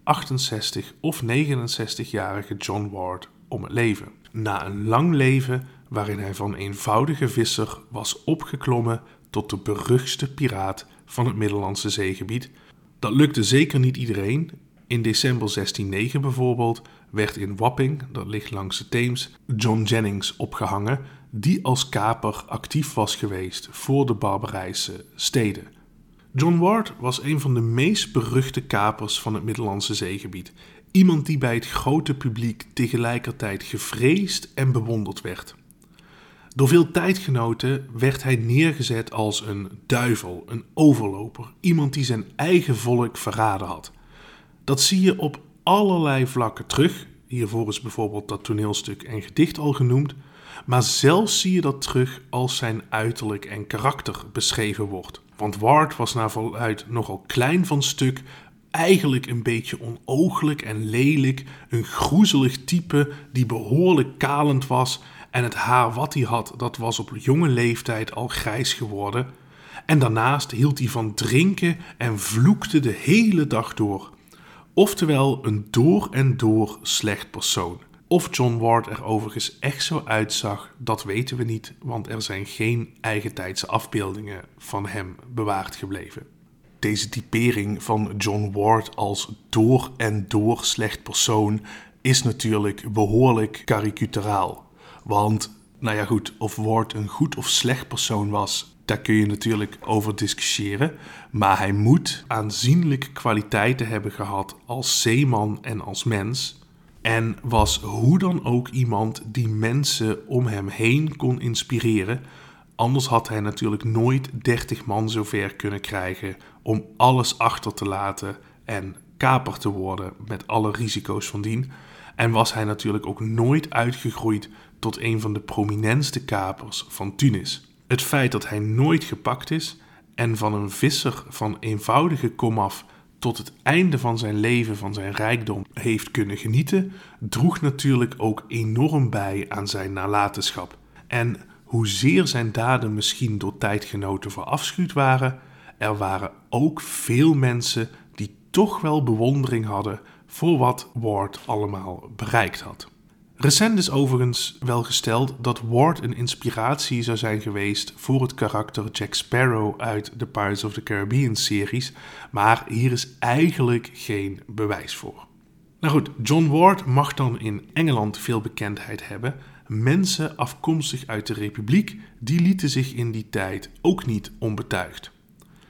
68 of 69-jarige John Ward om het leven. Na een lang leven waarin hij van eenvoudige visser was opgeklommen tot de beruchtste piraat van het Middellandse zeegebied. Dat lukte zeker niet iedereen. In december 1609 bijvoorbeeld werd in Wapping, dat ligt langs de Theems, John Jennings opgehangen, die als kaper actief was geweest voor de Barbarijse steden. John Ward was een van de meest beruchte kapers van het Middellandse zeegebied. Iemand die bij het grote publiek tegelijkertijd gevreesd en bewonderd werd. Door veel tijdgenoten werd hij neergezet als een duivel, een overloper, iemand die zijn eigen volk verraden had. Dat zie je op allerlei vlakken terug. Hiervoor is bijvoorbeeld dat toneelstuk en gedicht al genoemd. Maar zelfs zie je dat terug als zijn uiterlijk en karakter beschreven wordt. Want Ward was naar verluidt nogal klein van stuk, eigenlijk een beetje onooglijk en lelijk, een groezelig type die behoorlijk kalend was en het haar wat hij had, dat was op jonge leeftijd al grijs geworden. En daarnaast hield hij van drinken en vloekte de hele dag door. Oftewel een door en door slecht persoon. Of John Ward er overigens echt zo uitzag, dat weten we niet, want er zijn geen eigentijdse afbeeldingen van hem bewaard gebleven. Deze typering van John Ward als door en door slecht persoon is natuurlijk behoorlijk karikaturaal. Want, nou ja goed, of Ward een goed of slecht persoon was, daar kun je natuurlijk over discussiëren. Maar hij moet aanzienlijke kwaliteiten hebben gehad als zeeman en als mens. En was hoe dan ook iemand die mensen om hem heen kon inspireren. Anders had hij natuurlijk nooit 30 man zover kunnen krijgen om alles achter te laten en kaper te worden met alle risico's van dien. En was hij natuurlijk ook nooit uitgegroeid tot een van de prominentste kapers van Tunis. Het feit dat hij nooit gepakt is en van een visser van eenvoudige komaf tot het einde van zijn leven, van zijn rijkdom, heeft kunnen genieten, droeg natuurlijk ook enorm bij aan zijn nalatenschap. En hoezeer zijn daden misschien door tijdgenoten verafschuwd waren, er waren ook veel mensen die toch wel bewondering hadden voor wat Ward allemaal bereikt had. Recent is overigens wel gesteld dat Ward een inspiratie zou zijn geweest voor het karakter Jack Sparrow uit de Pirates of the Caribbean series, maar hier is eigenlijk geen bewijs voor. Nou goed, John Ward mag dan in Engeland veel bekendheid hebben. Mensen afkomstig uit de Republiek, die lieten zich in die tijd ook niet onbetuigd.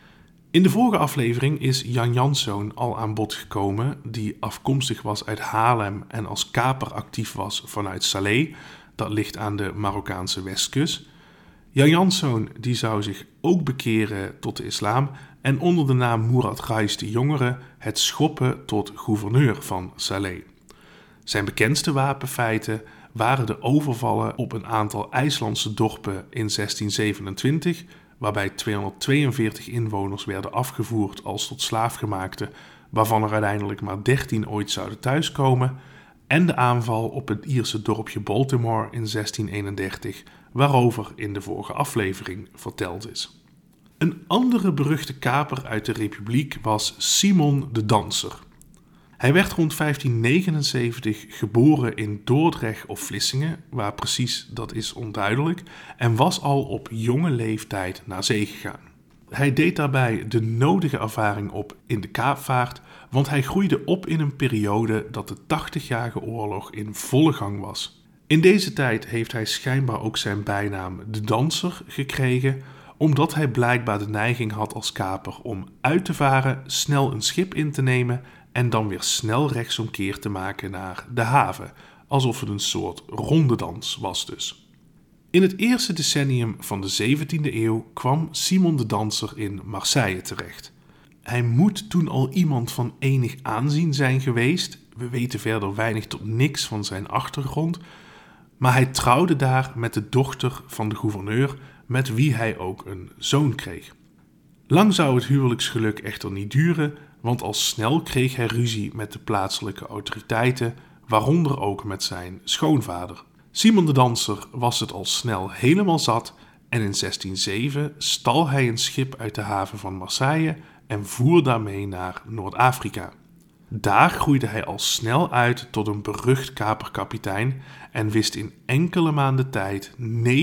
In de vorige aflevering is Jan Janszoon al aan bod gekomen, die afkomstig was uit Haarlem en als kaper actief was vanuit Salé. Dat ligt aan de Marokkaanse westkust. Jan Janszoon die zou zich ook bekeren tot de islam en onder de naam Mourad Reis de Jongere het schoppen tot gouverneur van Salé. Zijn bekendste wapenfeiten waren de overvallen op een aantal IJslandse dorpen in 1627, waarbij 242 inwoners werden afgevoerd als tot slaafgemaakte, waarvan er uiteindelijk maar 13 ooit zouden thuiskomen, en de aanval op het Ierse dorpje Baltimore in 1631, waarover in de vorige aflevering verteld is. Een andere beruchte kaper uit de Republiek was Simon de Danser. Hij werd rond 1579 geboren in Dordrecht of Vlissingen, waar precies dat is onduidelijk, en was al op jonge leeftijd naar zee gegaan. Hij deed daarbij de nodige ervaring op in de kaapvaart, want hij groeide op in een periode dat de 80-jarige oorlog in volle gang was. In deze tijd heeft hij schijnbaar ook zijn bijnaam de Danser gekregen, omdat hij blijkbaar de neiging had als kaper om uit te varen, snel een schip in te nemen en dan weer snel rechtsomkeer te maken naar de haven, alsof het een soort rondedans was dus. In het eerste decennium van de 17e eeuw kwam Simon de Danser in Marseille terecht. Hij moet toen al iemand van enig aanzien zijn geweest. We weten verder weinig tot niks van zijn achtergrond, maar hij trouwde daar met de dochter van de gouverneur, met wie hij ook een zoon kreeg. Lang zou het huwelijksgeluk echter niet duren, want al snel kreeg hij ruzie met de plaatselijke autoriteiten, waaronder ook met zijn schoonvader. Simon de Danser was het al snel helemaal zat en in 1607 stal hij een schip uit de haven van Marseille en voer daarmee naar Noord-Afrika. Daar groeide hij al snel uit tot een berucht kaperkapitein en wist in enkele maanden tijd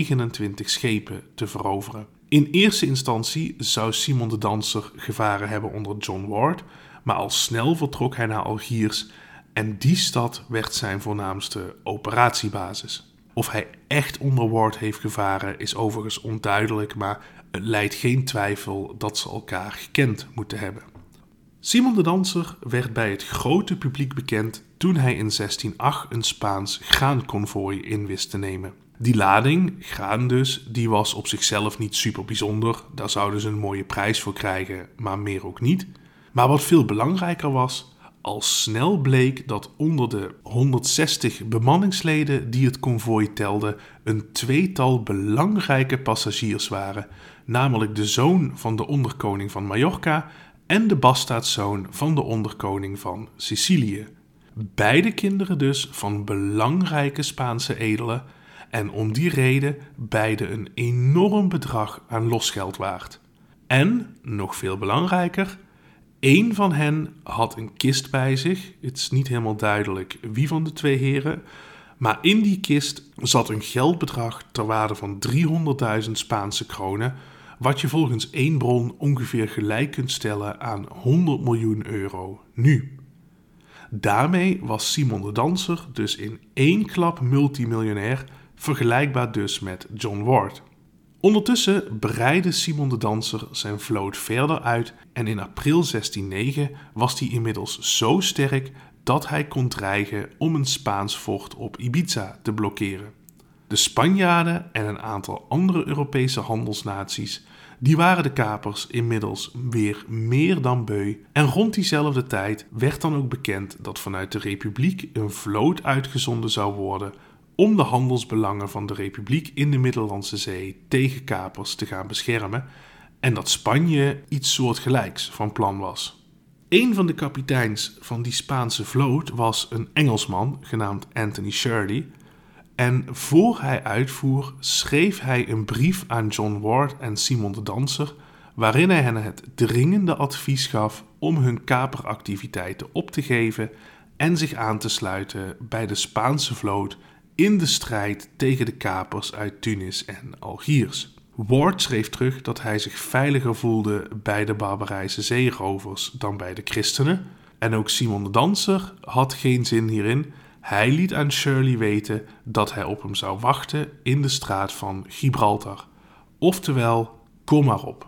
29 schepen te veroveren. In eerste instantie zou Simon de Danser gevaren hebben onder John Ward, maar al snel vertrok hij naar Algiers en die stad werd zijn voornaamste operatiebasis. Of hij echt onder Ward heeft gevaren is overigens onduidelijk, maar het lijdt geen twijfel dat ze elkaar gekend moeten hebben. Simon de Danser werd bij het grote publiek bekend toen hij in 1608 een Spaans graankonvooi in wist te nemen. Die lading, graan dus, die was op zichzelf niet super bijzonder. Daar zouden ze een mooie prijs voor krijgen, maar meer ook niet. Maar wat veel belangrijker was, al snel bleek dat onder de 160 bemanningsleden die het konvooi telden, een tweetal belangrijke passagiers waren, namelijk de zoon van de onderkoning van Mallorca en de bastaardzoon van de onderkoning van Sicilië. Beide kinderen dus van belangrijke Spaanse edelen en om die reden beide een enorm bedrag aan losgeld waard. En, nog veel belangrijker, één van hen had een kist bij zich. Het is niet helemaal duidelijk wie van de twee heren, maar in die kist zat een geldbedrag ter waarde van 300.000 Spaanse kronen, wat je volgens één bron ongeveer gelijk kunt stellen aan 100 miljoen euro nu. Daarmee was Simon de Danser dus in één klap multimiljonair, vergelijkbaar dus met John Ward. Ondertussen breidde Simon de Danser zijn vloot verder uit en in april 1609 was hij inmiddels zo sterk dat hij kon dreigen om een Spaans fort op Ibiza te blokkeren. De Spanjaarden en een aantal andere Europese handelsnaties, die waren de kapers inmiddels weer meer dan beu. En rond diezelfde tijd werd dan ook bekend dat vanuit de Republiek een vloot uitgezonden zou worden om de handelsbelangen van de Republiek in de Middellandse Zee tegen kapers te gaan beschermen en dat Spanje iets soortgelijks van plan was. Een van de kapiteins van die Spaanse vloot was een Engelsman genaamd Anthony Shirley. En voor hij uitvoer schreef hij een brief aan John Ward en Simon de Danser, waarin hij hen het dringende advies gaf om hun kaperactiviteiten op te geven en zich aan te sluiten bij de Spaanse vloot in de strijd tegen de kapers uit Tunis en Algiers. Ward schreef terug dat hij zich veiliger voelde bij de barbarijse zeerovers dan bij de christenen. En ook Simon de Danser had geen zin hierin. Hij liet aan Shirley weten dat hij op hem zou wachten in de straat van Gibraltar. Oftewel, kom maar op.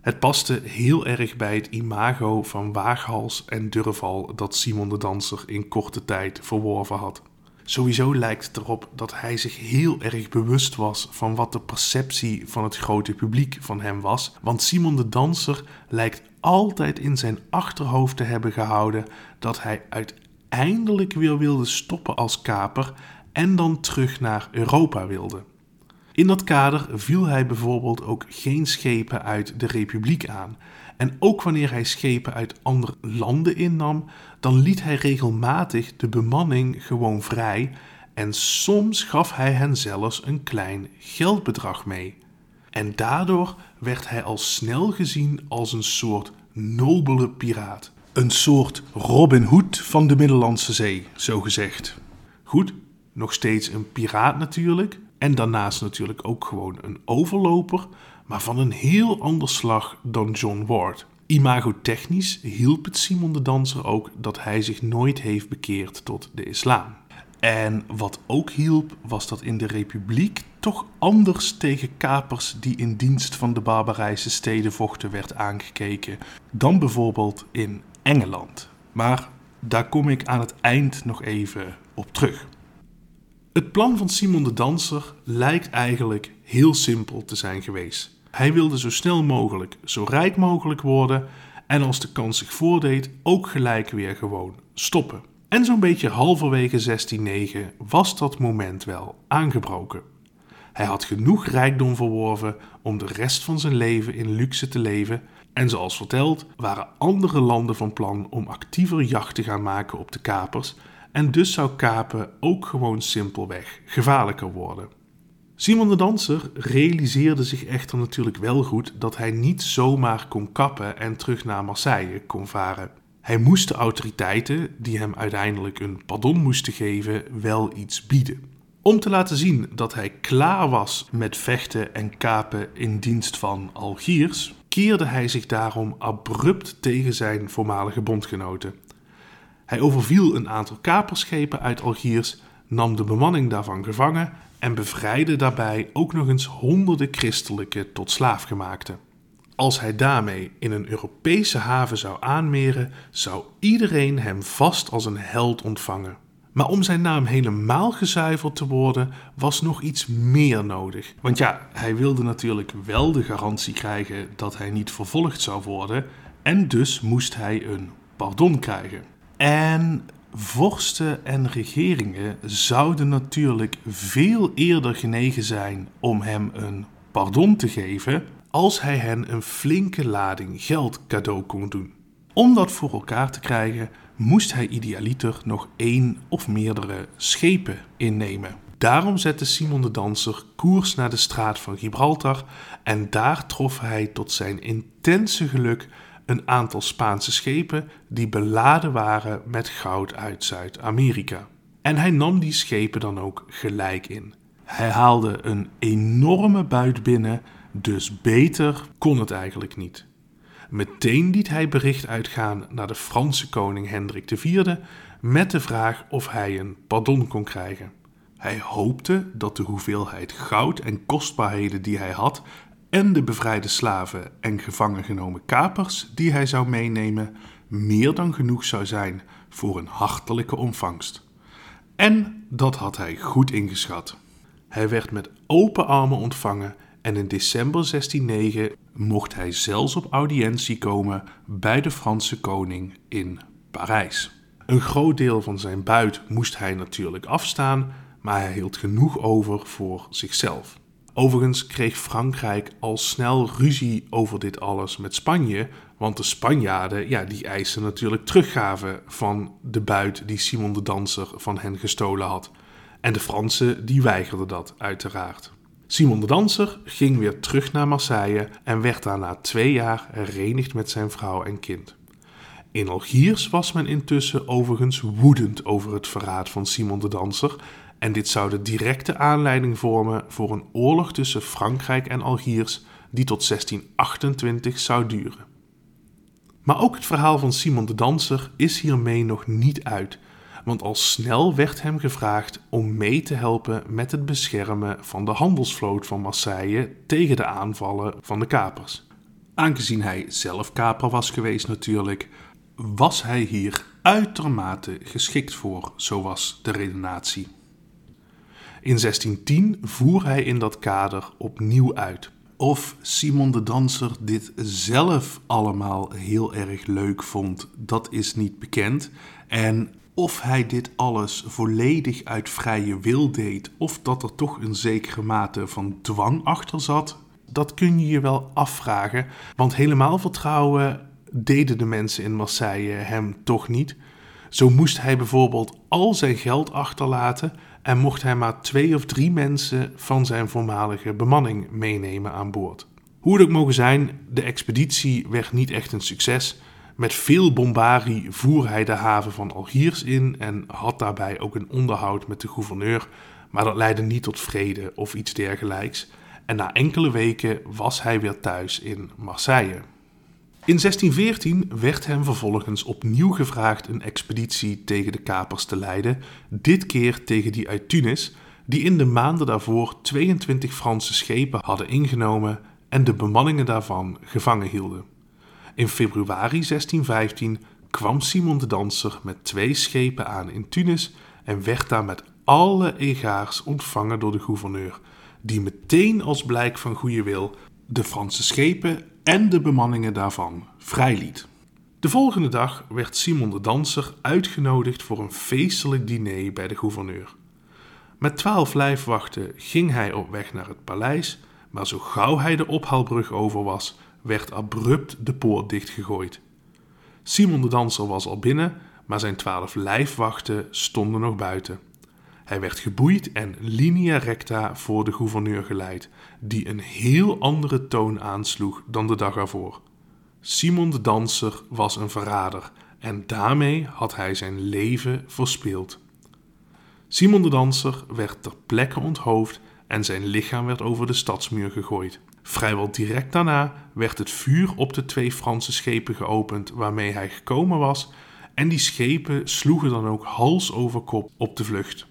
Het paste heel erg bij het imago van waaghals en durfal dat Simon de Danser in korte tijd verworven had. Sowieso lijkt het erop dat hij zich heel erg bewust was van wat de perceptie van het grote publiek van hem was, want Simon de Danser lijkt altijd in zijn achterhoofd te hebben gehouden dat hij uiteindelijk weer wilde stoppen als kaper en dan terug naar Europa wilde. In dat kader viel hij bijvoorbeeld ook geen schepen uit de Republiek aan. En ook wanneer hij schepen uit andere landen innam, dan liet hij regelmatig de bemanning gewoon vrij en soms gaf hij hen zelfs een klein geldbedrag mee. En daardoor werd hij al snel gezien als een soort nobele piraat. Een soort Robin Hood van de Middellandse Zee, zogezegd. Goed, nog steeds een piraat natuurlijk. En daarnaast natuurlijk ook gewoon een overloper, maar van een heel ander slag dan John Ward. Imagotechnisch hielp het Simon de Danser ook dat hij zich nooit heeft bekeerd tot de islam. En wat ook hielp, was dat in de Republiek toch anders tegen kapers die in dienst van de barbarijse steden vochten werd aangekeken dan bijvoorbeeld in Engeland. Maar daar kom ik aan het eind nog even op terug. Het plan van Simon de Danser lijkt eigenlijk heel simpel te zijn geweest. Hij wilde zo snel mogelijk zo rijk mogelijk worden en als de kans zich voordeed ook gelijk weer gewoon stoppen. En zo'n beetje halverwege 1609 was dat moment wel aangebroken. Hij had genoeg rijkdom verworven om de rest van zijn leven in luxe te leven en zoals verteld waren andere landen van plan om actiever jacht te gaan maken op de kapers. En dus zou kapen ook gewoon simpelweg gevaarlijker worden. Simon de Danser realiseerde zich echter natuurlijk wel goed dat hij niet zomaar kon kappen en terug naar Marseille kon varen. Hij moest de autoriteiten, die hem uiteindelijk een pardon moesten geven, wel iets bieden. Om te laten zien dat hij klaar was met vechten en kapen in dienst van Algiers, keerde hij zich daarom abrupt tegen zijn voormalige bondgenoten. Hij overviel een aantal kaperschepen uit Algiers, nam de bemanning daarvan gevangen en bevrijdde daarbij ook nog eens honderden christelijke tot slaafgemaakten. Als hij daarmee in een Europese haven zou aanmeren, zou iedereen hem vast als een held ontvangen. Maar om zijn naam helemaal gezuiverd te worden, was nog iets meer nodig. Want ja, hij wilde natuurlijk wel de garantie krijgen dat hij niet vervolgd zou worden en dus moest hij een pardon krijgen. En vorsten en regeringen zouden natuurlijk veel eerder genegen zijn om hem een pardon te geven als hij hen een flinke lading geld cadeau kon doen. Om dat voor elkaar te krijgen moest hij idealiter nog 1 of meerdere schepen innemen. Daarom zette Simon de Danser koers naar de straat van Gibraltar en daar trof hij tot zijn intense geluk een aantal Spaanse schepen die beladen waren met goud uit Zuid-Amerika. En hij nam die schepen dan ook gelijk in. Hij haalde een enorme buit binnen, dus beter kon het eigenlijk niet. Meteen liet hij bericht uitgaan naar de Franse koning Hendrik IV met de vraag of hij een pardon kon krijgen. Hij hoopte dat de hoeveelheid goud en kostbaarheden die hij had en de bevrijde slaven en gevangen genomen kapers die hij zou meenemen meer dan genoeg zou zijn voor een hartelijke ontvangst. En dat had hij goed ingeschat. Hij werd met open armen ontvangen en in december 1609 mocht hij zelfs op audiëntie komen bij de Franse koning in Parijs. Een groot deel van zijn buit moest hij natuurlijk afstaan, maar hij hield genoeg over voor zichzelf. Overigens kreeg Frankrijk al snel ruzie over dit alles met Spanje, want de Spanjaarden die eisten natuurlijk teruggave van de buit die Simon de Danser van hen gestolen had. En de Fransen die weigerden dat uiteraard. Simon de Danser ging weer terug naar Marseille en werd daarna 2 jaar herenigd met zijn vrouw en kind. In Algiers was men intussen overigens woedend over het verraad van Simon de Danser en dit zou de directe aanleiding vormen voor een oorlog tussen Frankrijk en Algiers die tot 1628 zou duren. Maar ook het verhaal van Simon de Danser is hiermee nog niet uit, want al snel werd hem gevraagd om mee te helpen met het beschermen van de handelsvloot van Marseille tegen de aanvallen van de kapers. Aangezien hij zelf kaper was geweest natuurlijk, was hij hier uitermate geschikt voor, zo was de redenatie. In 1610 voer hij in dat kader opnieuw uit. Of Simon de Danser dit zelf allemaal heel erg leuk vond, dat is niet bekend. En of hij dit alles volledig uit vrije wil deed, of dat er toch een zekere mate van dwang achter zat, dat kun je je wel afvragen. Want helemaal vertrouwen deden de mensen in Marseille hem toch niet. Zo moest hij bijvoorbeeld al zijn geld achterlaten en mocht hij maar 2 of 3 mensen van zijn voormalige bemanning meenemen aan boord. Hoe het ook mogen zijn, de expeditie werd niet echt een succes. Met veel bombarie voer hij de haven van Algiers in en had daarbij ook een onderhoud met de gouverneur, maar dat leidde niet tot vrede of iets dergelijks. En na enkele weken was hij weer thuis in Marseille. In 1614 werd hem vervolgens opnieuw gevraagd een expeditie tegen de kapers te leiden, dit keer tegen die uit Tunis, die in de maanden daarvoor 22 Franse schepen hadden ingenomen en de bemanningen daarvan gevangen hielden. In februari 1615 kwam Simon de Danser met 2 schepen aan in Tunis en werd daar met alle egaars ontvangen door de gouverneur, die meteen als blijk van goede wil de Franse schepen en de bemanningen daarvan vrijliet. De volgende dag werd Simon de Danser uitgenodigd voor een feestelijk diner bij de gouverneur. Met 12 lijfwachten ging hij op weg naar het paleis, maar zo gauw hij de ophaalbrug over was, werd abrupt de poort dichtgegooid. Simon de Danser was al binnen, maar zijn 12 lijfwachten stonden nog buiten. Hij werd geboeid en linea recta voor de gouverneur geleid, die een heel andere toon aansloeg dan de dag ervoor. Simon de Danser was een verrader en daarmee had hij zijn leven verspeeld. Simon de Danser werd ter plekke onthoofd en zijn lichaam werd over de stadsmuur gegooid. Vrijwel direct daarna werd het vuur op de 2 Franse schepen geopend waarmee hij gekomen was en die schepen sloegen dan ook hals over kop op de vlucht.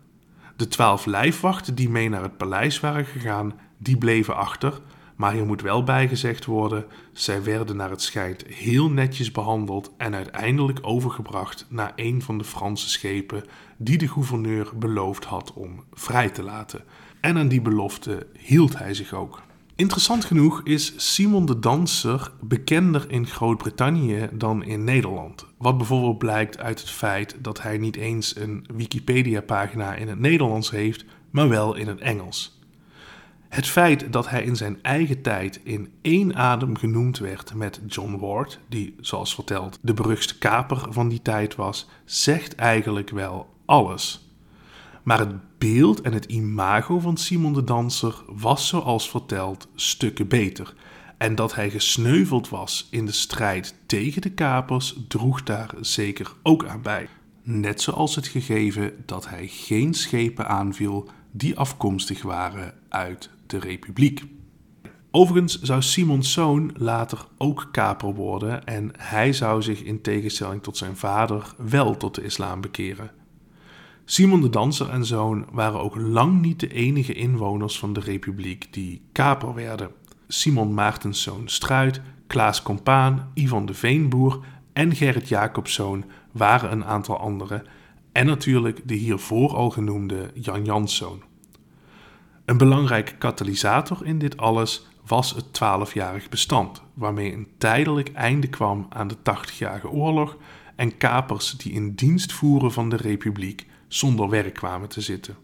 De 12 lijfwachten die mee naar het paleis waren gegaan, die bleven achter, maar hier moet wel bijgezegd worden, zij werden naar het schijnt heel netjes behandeld en uiteindelijk overgebracht naar een van de Franse schepen die de gouverneur beloofd had om vrij te laten. En aan die belofte hield hij zich ook. Interessant genoeg is Simon de Danser bekender in Groot-Brittannië dan in Nederland. Wat bijvoorbeeld blijkt uit het feit dat hij niet eens een Wikipedia-pagina in het Nederlands heeft, maar wel in het Engels. Het feit dat hij in zijn eigen tijd in 1 adem genoemd werd met John Ward, die, zoals verteld, de beruchtste kaper van die tijd was, zegt eigenlijk wel alles. Maar het beeld en het imago van Simon de Danser was, zoals verteld, stukken beter. En dat hij gesneuveld was in de strijd tegen de kapers droeg daar zeker ook aan bij. Net zoals het gegeven dat hij geen schepen aanviel die afkomstig waren uit de Republiek. Overigens zou Simons zoon later ook kaper worden en hij zou zich in tegenstelling tot zijn vader wel tot de islam bekeren. Simon de Danser en zoon waren ook lang niet de enige inwoners van de Republiek die kaper werden. Simon Maartenszoon Struit, Klaas Compaan, Ivan de Veenboer en Gerrit Jacobszoon waren een aantal anderen en natuurlijk de hiervoor al genoemde Jan Janszoon. Een belangrijke katalysator in dit alles was het 12-jarig bestand, waarmee een tijdelijk einde kwam aan de 80-jarige oorlog en kapers die in dienst voeren van de Republiek zonder werk kwamen te zitten.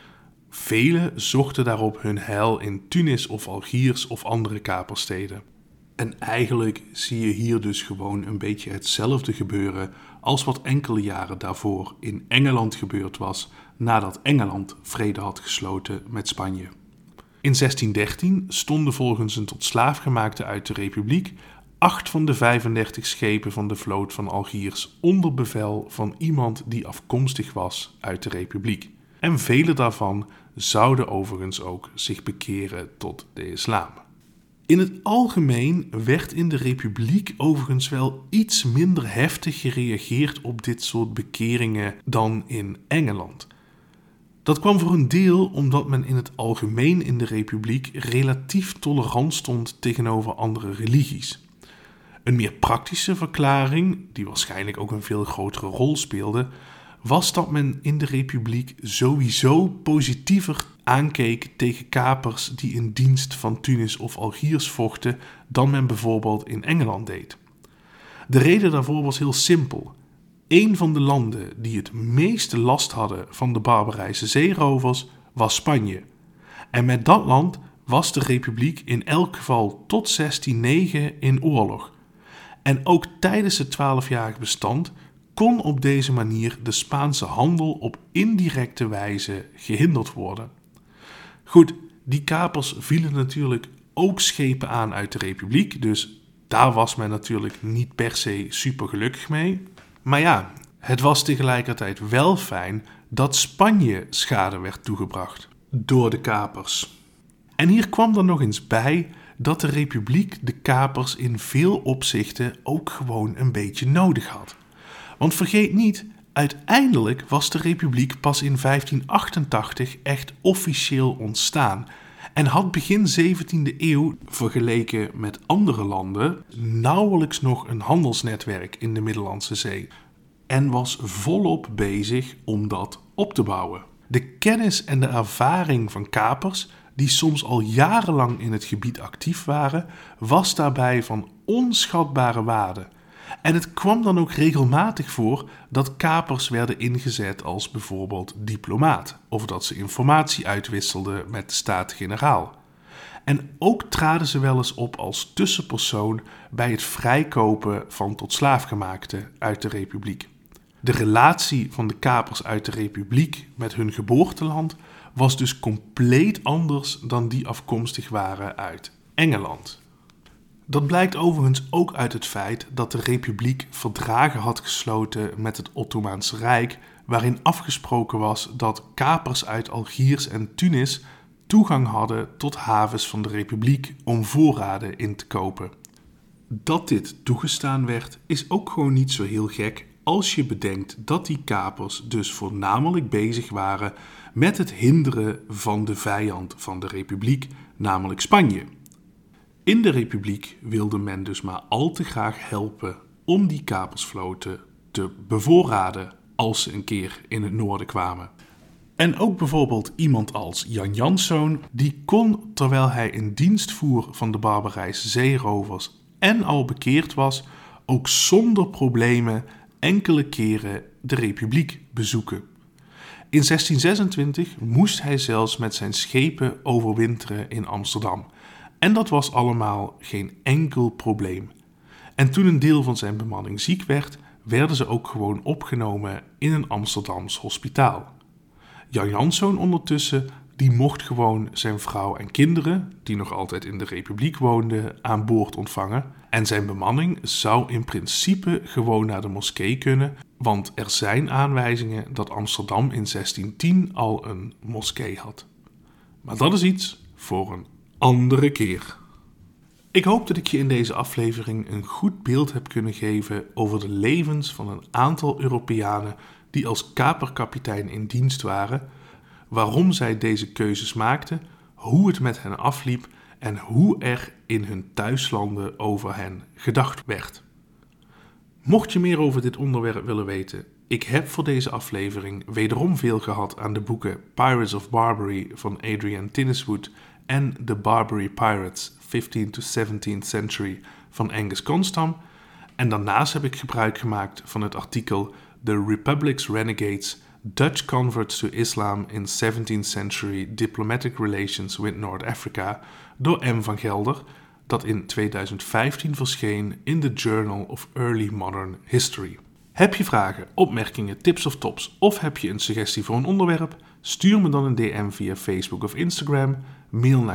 Velen zochten daarop hun heil in Tunis of Algiers of andere kapersteden. En eigenlijk zie je hier dus gewoon een beetje hetzelfde gebeuren als wat enkele jaren daarvoor in Engeland gebeurd was nadat Engeland vrede had gesloten met Spanje. In 1613 stonden volgens een tot slaafgemaakte uit de Republiek 8 van de 35 schepen van de vloot van Algiers onder bevel van iemand die afkomstig was uit de Republiek. En vele daarvan zouden overigens ook zich bekeren tot de islam. In het algemeen werd in de Republiek overigens wel iets minder heftig gereageerd op dit soort bekeringen dan in Engeland. Dat kwam voor een deel omdat men in het algemeen in de Republiek relatief tolerant stond tegenover andere religies. Een meer praktische verklaring, die waarschijnlijk ook een veel grotere rol speelde, was dat men in de Republiek sowieso positiever aankeek tegen kapers die in dienst van Tunis of Algiers vochten dan men bijvoorbeeld in Engeland deed. De reden daarvoor was heel simpel. Een van de landen die het meeste last hadden van de Barbarijse zeerovers was Spanje. En met dat land was de Republiek in elk geval tot 1609 in oorlog. En ook tijdens het 12-jarig bestand kon op deze manier de Spaanse handel op indirecte wijze gehinderd worden. Goed, die kapers vielen natuurlijk ook schepen aan uit de Republiek, dus daar was men natuurlijk niet per se super gelukkig mee. Maar ja, het was tegelijkertijd wel fijn dat Spanje schade werd toegebracht door de kapers. En hier kwam er nog eens bij dat de Republiek de kapers in veel opzichten ook gewoon een beetje nodig had. Want vergeet niet, uiteindelijk was de Republiek pas in 1588 echt officieel ontstaan en had begin 17e eeuw, vergeleken met andere landen, nauwelijks nog een handelsnetwerk in de Middellandse Zee en was volop bezig om dat op te bouwen. De kennis en de ervaring van kapers, die soms al jarenlang in het gebied actief waren, was daarbij van onschatbare waarde. En het kwam dan ook regelmatig voor dat kapers werden ingezet als bijvoorbeeld diplomaat, of dat ze informatie uitwisselden met de Staten-Generaal. En ook traden ze wel eens op als tussenpersoon bij het vrijkopen van tot slaafgemaakten uit de Republiek. De relatie van de kapers uit de Republiek met hun geboorteland was dus compleet anders dan die afkomstig waren uit Engeland. Dat blijkt overigens ook uit het feit dat de Republiek verdragen had gesloten met het Ottomaanse Rijk, waarin afgesproken was dat kapers uit Algiers en Tunis toegang hadden tot havens van de Republiek om voorraden in te kopen. Dat dit toegestaan werd, is ook gewoon niet zo heel gek als je bedenkt dat die kapers dus voornamelijk bezig waren met het hinderen van de vijand van de Republiek, namelijk Spanje. In de Republiek wilde men dus maar al te graag helpen om die kapersvloten te bevoorraden als ze een keer in het noorden kwamen. En ook bijvoorbeeld iemand als Jan Janszoon, die kon, terwijl hij in dienst voer van de Barbarijse zeerovers en al bekeerd was, ook zonder problemen enkele keren de Republiek bezoeken. In 1626 moest hij zelfs met zijn schepen overwinteren in Amsterdam. En dat was allemaal geen enkel probleem. En toen een deel van zijn bemanning ziek werd, werden ze ook gewoon opgenomen in een Amsterdams hospitaal. Jan Janszoon ondertussen, die mocht gewoon zijn vrouw en kinderen, die nog altijd in de Republiek woonden, aan boord ontvangen. En zijn bemanning zou in principe gewoon naar de moskee kunnen, want er zijn aanwijzingen dat Amsterdam in 1610 al een moskee had. Maar dat is iets voor een andere keer. Ik hoop dat ik je in deze aflevering een goed beeld heb kunnen geven over de levens van een aantal Europeanen die als kaperkapitein in dienst waren, waarom zij deze keuzes maakten, hoe het met hen afliep en hoe er in hun thuislanden over hen gedacht werd. Mocht je meer over dit onderwerp willen weten, ik heb voor deze aflevering wederom veel gehad aan de boeken Pirates of Barbary van Adrian Tinniswood en The Barbary Pirates, 15th to 17th Century van Angus Constam. En daarnaast heb ik gebruik gemaakt van het artikel The Republic's Renegades, Dutch Converts to Islam in 17th Century Diplomatic Relations with North Africa door M. van Gelder, dat in 2015 verscheen in the Journal of Early Modern History. Heb je vragen, opmerkingen, tips of tops of heb je een suggestie voor een onderwerp? Stuur me dan een DM via Facebook of Instagram, mail naar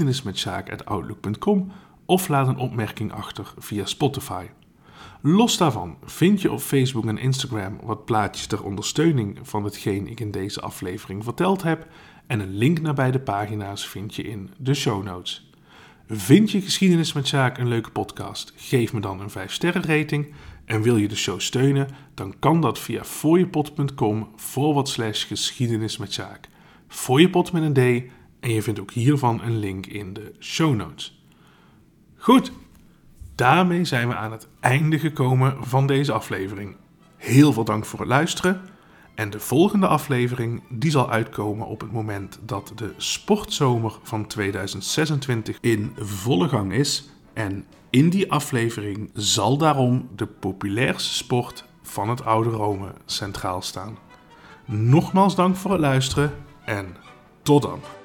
geschiedenismetsjaak@outlook.com of laat een opmerking achter via Spotify. Los daarvan vind je op Facebook en Instagram wat plaatjes ter ondersteuning van hetgeen ik in deze aflevering verteld heb en een link naar beide pagina's vind je in de show notes. Vind je Geschiedenis met Sjaak een leuke podcast? Geef me dan een 5-sterren rating. En wil je de show steunen? Dan kan dat via fooiepot.com/geschiedenis met Sjaak. Fooiepot met een D en je vindt ook hiervan een link in de show notes. Goed, daarmee zijn we aan het einde gekomen van deze aflevering. Heel veel dank voor het luisteren. En de volgende aflevering die zal uitkomen op het moment dat de sportzomer van 2026 in volle gang is. En in die aflevering zal daarom de populairste sport van het oude Rome centraal staan. Nogmaals dank voor het luisteren en tot dan.